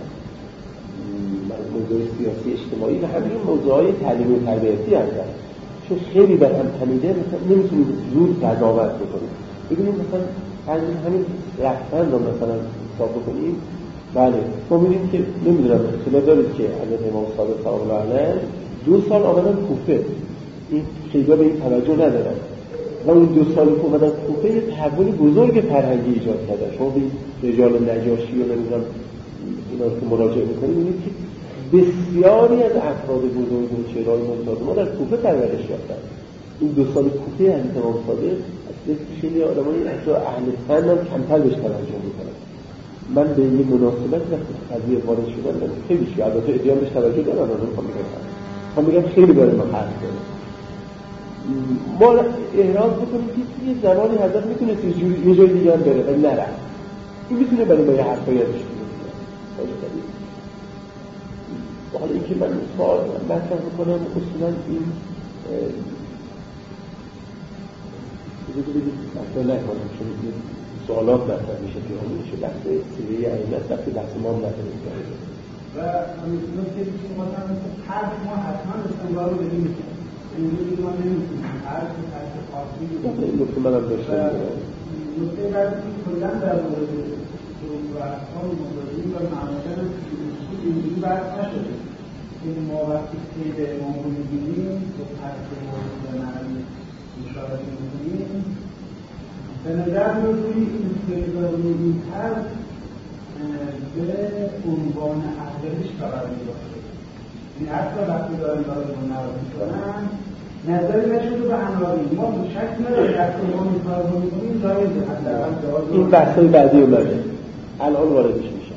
موضوع سیاسی اجتماعی و همین موضوعهای تعلیمی و تربیتی هستن، چون خیلی در هم تنیده مثلا نمیتونیم زود قضاوت بکنیم. ببینیم مثلا از همین رفتن رو مثلا حساب بکنیم، بله ما می‌بینیم که نمیدونم اطلاع دارید که حضرت امام صادق صلی الله علیه 2 سال آمدن کوفه، این خیلی به این توجه ندارن و اون 2 سال که اومدن کوفه یه تحول بزرگ فرهنگی ایجاد کرده. شما به رجال نجاشی و نمیدونم اینا رو که مراجعه می‌کنید می‌بینید که بسیاری از افراد بزرگ و چهره‌های ممتاز ما در کوفه پرورش یافتن. این 2 سال کوفه از امام صادق اصلا خیلی آدمای اهل فن هم کمتر بهش توجه می‌کنن. من به این مناسبت وقتی قضیه وارد شدم خیلی شد، البته ادیان بهش توجه دارن، من میگم خیلی برای من حرف داره. ما احراز بکنیم که یه زمانی حضرت میتونه یه جای دیگه هم بره ولی نره، این میتونه برای ما یه حرفایی ازش بزنیم. حالا اینکه من سوال مطرح بکنم اصولا این اصلا نکنم چون سوالات مطرح میشه که همون میشه بحث سیره عینت بحث ما مطرح میشه و نکته که مثلا حرف ما حتما استمرار رو بدیم اینجوری که ما نمیتونیم حرف خاصی این نکته منم داشتم نکته بعدی که کلن در مورد بحث‌ها و مبادلین و معاملات اینجوری بحث نشده این ما وقتی که به امام رو می‌بینیم به طرف مورد معنی اشاره می‌کنیم به نظر می‌رسه این استدلال می‌تر به عنوان اولش قرار می‌گیره. این حتی وقتی داریم نقل می‌کنن نظری نشده به انواعی ما شک نداره در امام کار رو می‌کنیم جایزه حداقل جواز این بحث‌های بعدی اومده الان واردش میشن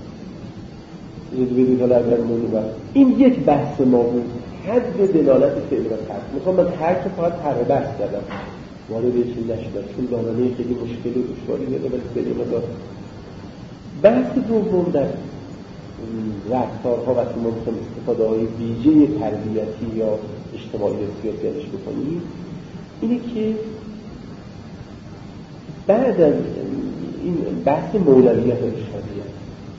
این یک بحث ما بود حد دلالت فعل و ترک. مثلا من ترک فقط ترک بحث کردم وارد چیز نشدم چون دامنه خیلی مشکل و دشواری داره ولی خیلی مدار بحث دوم در رفتارها و که ما می‌خوایم استفاده های ویژه تربیتی یا اجتماعی سیاسی ازش بکنیم اینه که بعد از این بحث مولویت ارشادیت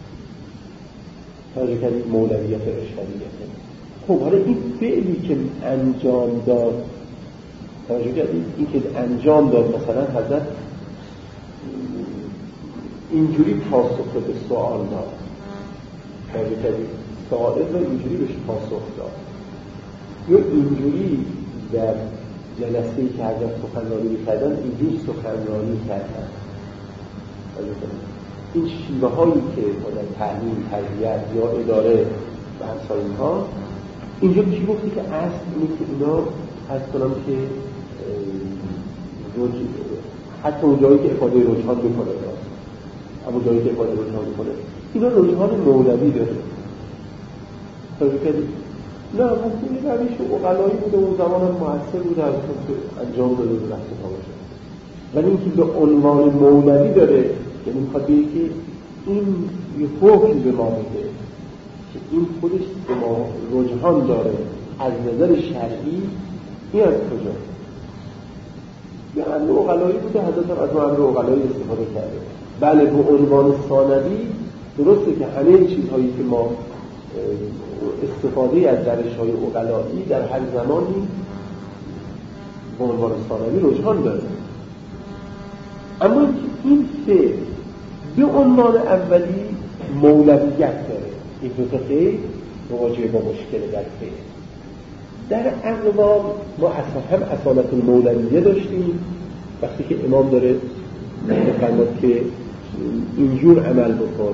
توجه کردید مولویت ارشادیت خب حالا این فعلی که انجام داد توجه کردید این که انجام داد مثلا حضرت اینجوری پاسخ به سوال داد توجه کردید سائل رو اینجوری بهش پاسخ داد یا اینجوری در جلسه‌ای که حضرت سخنرانی می‌کردن اینجوری سخنرانی کردن این شیوه هایی که در تعلیم، تربیت یا اداره و همسای اینها اینجا چی گفتی که اصل اینه که اینا از کنم که حتی اون جایی که افاده رجحان بکنه اما جایی که افاده رجحان بکنه اینا رجحان مولوی داره توجه کردید نه ممکن یه روش اقلایی بوده اون زمان هم مؤثر بوده از که انجام داده به رفت تماشه ولی اینکه به عنوان مولوی داره یعنی میخواد بگه که این یه حکم به ما میده که این خودش به ما رجحان داره از نظر شرعی این از کجا یه امر اقلایی بوده حضرت هم از اون امر اقلایی استفاده کرده بله به عنوان ثانوی درسته که همه چیزهایی که ما استفاده از درش‌های اقلایی در هر زمانی به عنوان ثانوی رجحان داره اما این فعل به عنوان اولی مولویت داره این دو تا فعل مواجه با مشکل در فعل در اقوام ما هم اصالت المولویه داشتیم وقتی که امام داره می‌فرماد که اینجور عمل بکن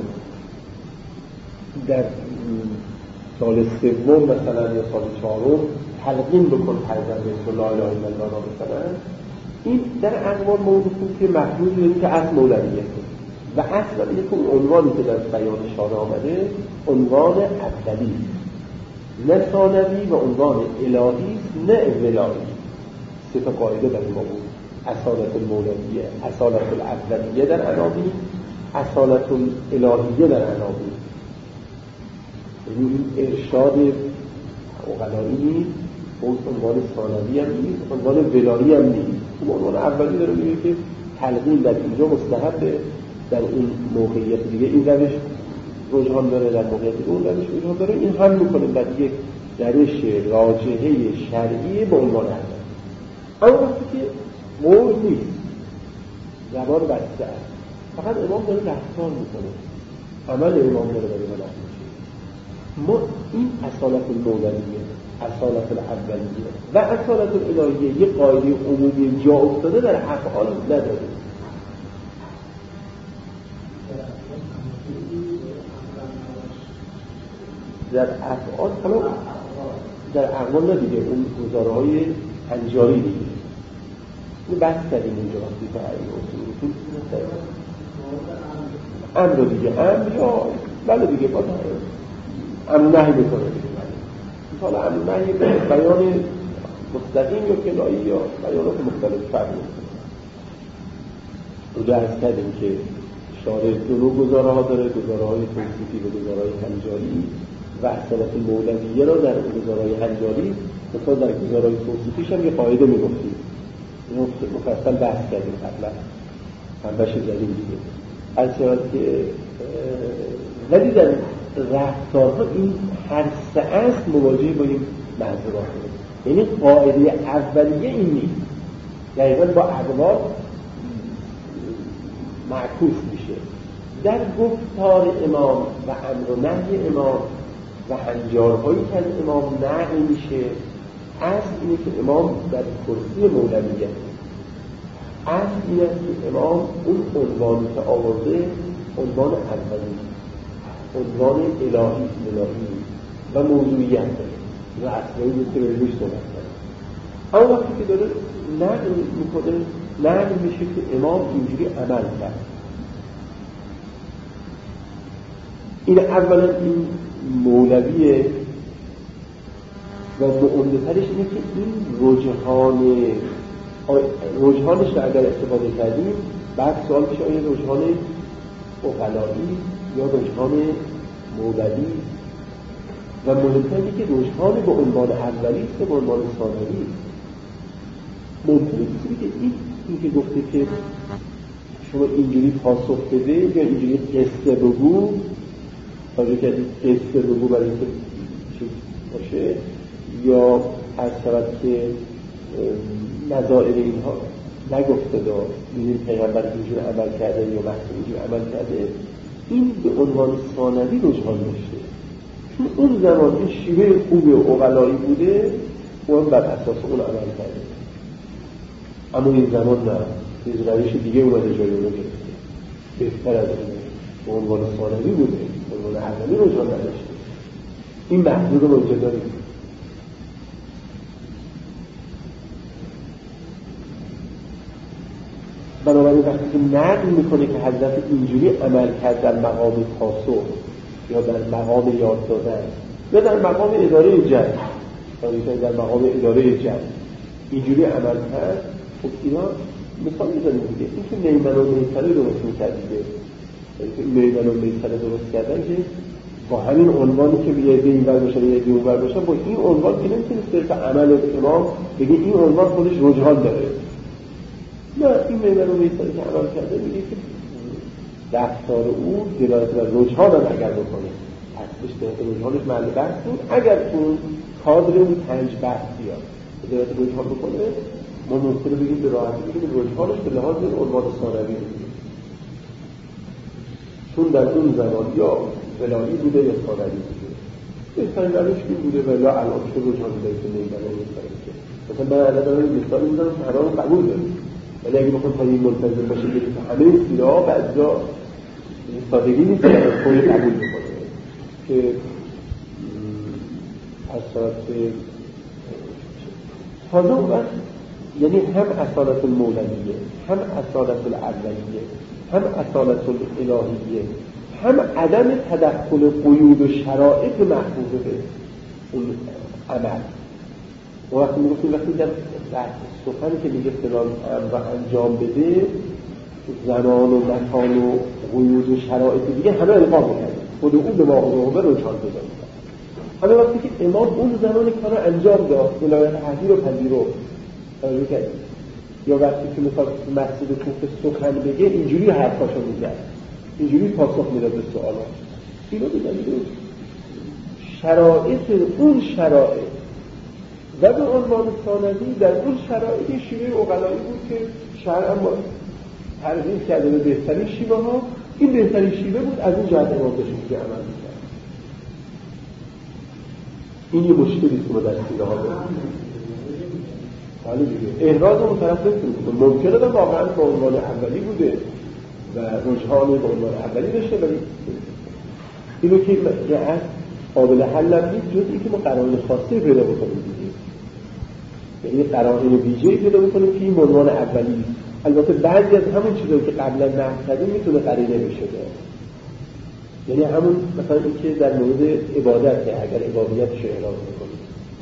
در سال سوم مثلا یا سال چهارم تلقین بکن فرزند لا اله الا الله مثلا این در اقوال موضوعی که محدود اینه که از مولویته و اصلا اینه که اون عنوانی که در بیان شارع آمده عنوان اولی نه ثانوی و عنوان الهی نه ولایی سه تا قاعده در این بود اصالت المولویه اصالت الاولیه در عناوین اصالت الالهیه در عناوین این ارشاد اقلایی نیست اون عنوان ثانوی هم نیست عنوان ولایی هم نیست اون عنوان اولی داره میگه که تلقین در اینجا مستحبه در این موقعیت دیگه این روش رجحان داره در موقعیت اون روش رجحان داره این هم میکنه در یک درش راجحه شرعی به عنوان اولی اما وقتی که موضوع نیست زبان بسته است فقط امام داره رفتار میکنه عمل امام داره برای ما ما این اصالت المولویه اصالت الاولیه و اصالت الالهیه یک قاعده عمومی جا افتاده در افعال نداره در افعال حالا در اقوال ندیده اون گزارهای هنجاری دیگه این بحث کردیم اینجا وقتی تا امر رو دیگه امر یا بله دیگه با امر نهی بکنه دیگه مثلا امر نهی بیان مستقیم یا کنایی یا بیانات مختلف فرق میکنه رو درست کردیم که شارع دو گزاره ها داره گزاره های توصیفی و گزاره های هنجاری و اصالت مولویه را در گزاره های هنجاری مثلا در گزاره های توصیفیش هم یه قاعده میگفتیم مفصل بحث کردیم قبلا هم بشه زدیم دیگه از صورت که ولی در رفتارها این هر سه است مواجه با این معذرات یعنی قاعده اولیه این نیست دقیقا با اقوال معکوس میشه در گفتار امام و امر و نهی امام و هنجارهایی که از امام نقل میشه. اصل اینه که امام در کرسی مولویت، اصل اینه که امام اون عنوانی که آورده عنوان اولی، عنوان الهی و موضوعیت داره و اصلی که روش صحبت داره. اما وقتی که داره نقل میکنه، نقل میشه که امام اینجوری عمل کرد. این اولا این مولویه و معمدترش اینه که این رجحانش رو اگر استفاده کردیم بعد سوال میشه آیا رجحان عقلایی یا رجحان مولوی و مهمتر اینه که رجحان به عنوان اولی است که به عنوان ثانوی. ممکنه کسی که این که گفته که شما اینجوری پاسخ بده یا اینجوری قصه بگو، آجا که قصه بگو برای اینکه چیز باشه، یا از طرف که نظائر اینها نگفته دار این پیغمبر اینجور عمل کرده یا محسن اینجور عمل کرده، این به عنوان ثانوی رجحان داشته، چون اون زمان این شیوه خوبی و عقلایی بوده اون بر اساس اون عمل کرده. اما این زمان نه، یه روش دیگه اومده جای اونو گرفته، بهتر از اونه، به عنوان ثانوی بوده، به عنوان اولی رجحان نداشته. این محدود رو موجود داریم. بنابراین وقتی که نقل میکنه که حضرت اینجوری عمل کرد در مقام پاسخ یا در مقام یاد دادن یا در مقام اداره جنگ، در مقام اداره جنگ اینجوری عمل کرد، خب اینا مثال میزنیم دیگه. این که میمن و میسره درست میکرد دیگه، میمن و میسره درست کردن که با همین عنوانی که یه عده اینور باشه یه عده اونور باشه، با این عنوان که نمیتونی صرف عمل امام بگه این عنوان خودش رجحان داره. نه، این میمن و میسره که عمل کرده میگه که رفتار او دلالت بر رجحان هم اگر بکنه، اصلش دلالت رجحانش محل بحث بود. اگر اون کادر اون 5 بحث بیاد دلالت رجحان بکنه، ما ممکنه بگیم به راحتی بگیم رجحانش به لحاظ عنوان ثانوی بگیم، چون در اون زمان یا ولایی بوده یا ثانوی بوده. بهترین روش این بوده ولی الان چه رجحان داره که میمن و میسره که مثلا من الان دارم مثال میزنم که همه رو قبول داریم، ولی اگه بخون تا این منتظر باشه بریم که همه سیره ها بعضا سادگی نیست که خودی قبول بکنه که از طرف تازه اون وقت یعنی هم اصالت المولویه، هم اصالت الاولیه، هم اصالت الالهیه، هم عدم تدخل قیود و شرایط محفوظه به اون عمل. و وقتی میگفتیم وقتی در سخنی که میگه فلان امر انجام بده، زمان و مکان و قیود و شرایط دیگه همه القا میکنه، خود اون به واقع رجحان پیدا میکنه. همه وقتی که امام اون زمان کار انجام داد، ولایت حضیر و پذیرفت توجه کردیم، یا وقتی که مثلا مسجد کوفه سخن بگه اینجوری حرفاشو میزد، اینجوری پاسخ میداد به سوالات. اینا به دلیل شرایط اون شرایط و به عنوان ثانوی در اون شرایط شیوه عقلایی بود که شرع ما ترجیح کرده به بهترین شیوه ها. این بهترین شیوه بود، از این جهت امام داشت که عمل میکرد. این یه مشکلی که ما در سیره ها داریم. حالا دیگه احراز اون طرف نمیتونیم، ممکنه در واقعا به عنوان اولی بوده و رجحان به عنوان اولی داشته، ولی اینو که از قابل حل هم نیست جز اینکه ما قرائن خاصی پیدا بکنیم دیگه، یعنی قرائن ویژه‌ای پیدا بکنیم که این به عنوان اولی. البته بعضی از همون چیزایی که قبلا نقل کردیم میتونه قرینه بشه، یعنی همون مثلا اینکه در مورد عبادت اگر عبادیتش احراز بکنیم،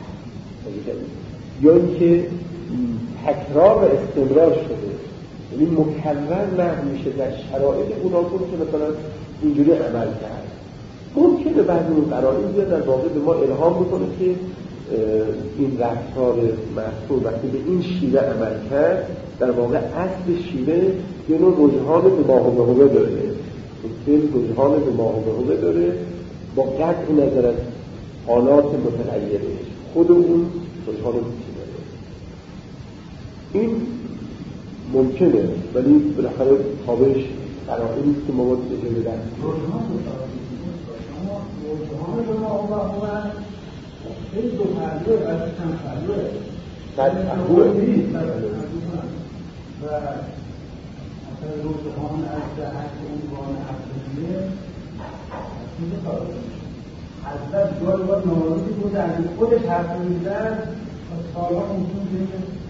یا اینکه تکرار و استمرار شده، یعنی مکرر نقل میشه در شرایط گوناگون که مثلا اینجوری عمل کرد. ممکنه بعضی اون قرائن بیاد در واقع به ما الهام بکنه که این رفتار محصول وقتی به این شیوه عمل کرد در واقع اصل شیوه یه نوع رجحان به ماهوبه داره، این رجحان به ماهوبه داره با قطع نظر از حالات متغیرش، خود اون رجحان داره. این ممکنه ولی بالاخره تابعش قرائنی است که ما باید اجازه بدیم. رجحان به ما و خیلی دو پهلوه و چند پهلوه نیست و مثلا رجحان از جهت عنوان افزاییه چیزی خواهد حضرت گاهی باید ناراضی بود از خودش حرف می‌زد سالها ممکن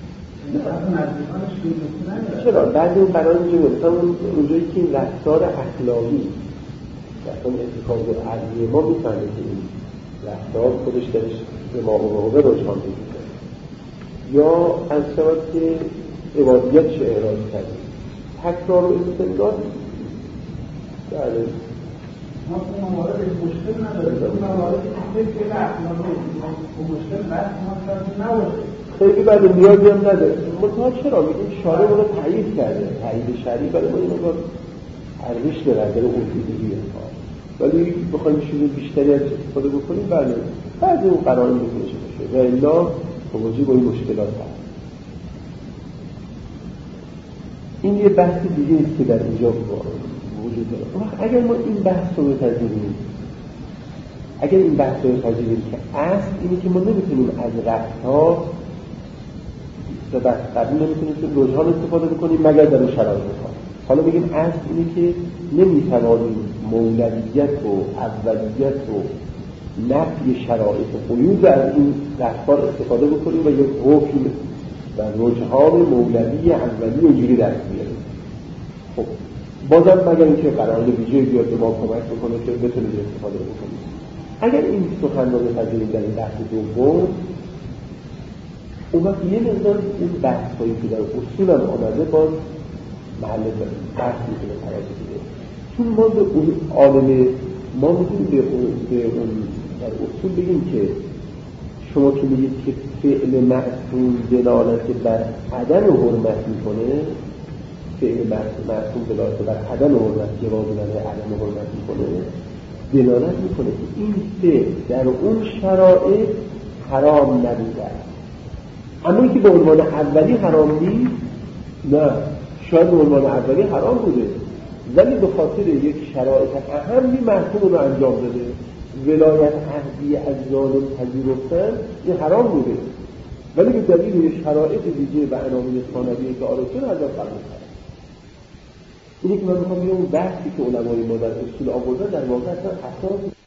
چرا؟ بعد اون قرار میشه اونجایی که این رفتار اخلاقی رفتار اتفاق عقلی ما میفهمه که این رفتار خودش درش به ما عقوبه رجحان میده یا از شود که عبادیتش اعراض کرده تکرار و استمرار بله ما اون موارد مشکل نداره اون موارد که اخلاقی اون مشکل بحث ما شاید نباشه خیلی بعد نیازی هم نداره منتها چرا میگیم شارع ما رو تایید کرده تایید شرعی برای ما این مقدار ارزش داره در اصولی ولی بخوایم چیز بیشتری از استفاده بکنیم بله بعد اون قرار میکنه باشه و الا مواجه با این مشکلات هست. این یه بحث دیگه است که در اینجا وجود داره. اگر ما این بحث رو بپذیریم اگر این بحث رو بپذیریم که اصل اینه که ما نمیتونیم از رفتار و بحث قبلی نمیتونیم که رجحان استفاده بکنیم مگر در اون شرایط ها. حالا بگیم اصل اینه که نمیتوانیم مولویت و اولیت و نفی شرایط قیود از این رفتار استفاده بکنیم و یک حکم و رجحان مولوی اولی اینجوری دست بیاریم. خب بازم مگر اینکه قرار ویژه بیاد به ما کمک بکنه که بتونیم استفاده بکنیم. اگر این سخن رو بپذیریم در این بحث دوم اون وقت یه مقدار این بحث هایی که در اصول هم آمده باز محل بحث میتونه قرار بگیره چون ما به اون عالم ما میتونیم به اون در اصول بگیم که شما که میگید که فعل معصوم دلالت بر عدم حرمت میکنه فعل معصوم دلالت بر عدم حرمت جواب دادن عدم حرمت میکنه دلالت میکنه که این فعل در اون شرایط حرام نبوده اما اینکه به عنوان اولی حرام نیست نه شاید به عنوان اولی حرام بوده ولی به خاطر یک شرایط اهمی محکوم رو انجام داده ولایت عهدی از ظالم پذیرفتن این حرام بوده ولی به دلیل شرایط دیگه و عناوین ثانویه که آرزو ازش قبول کرد. اینه که من میخوام بگم بحثی که علمای ما در اصول آوردن در واقع اصلا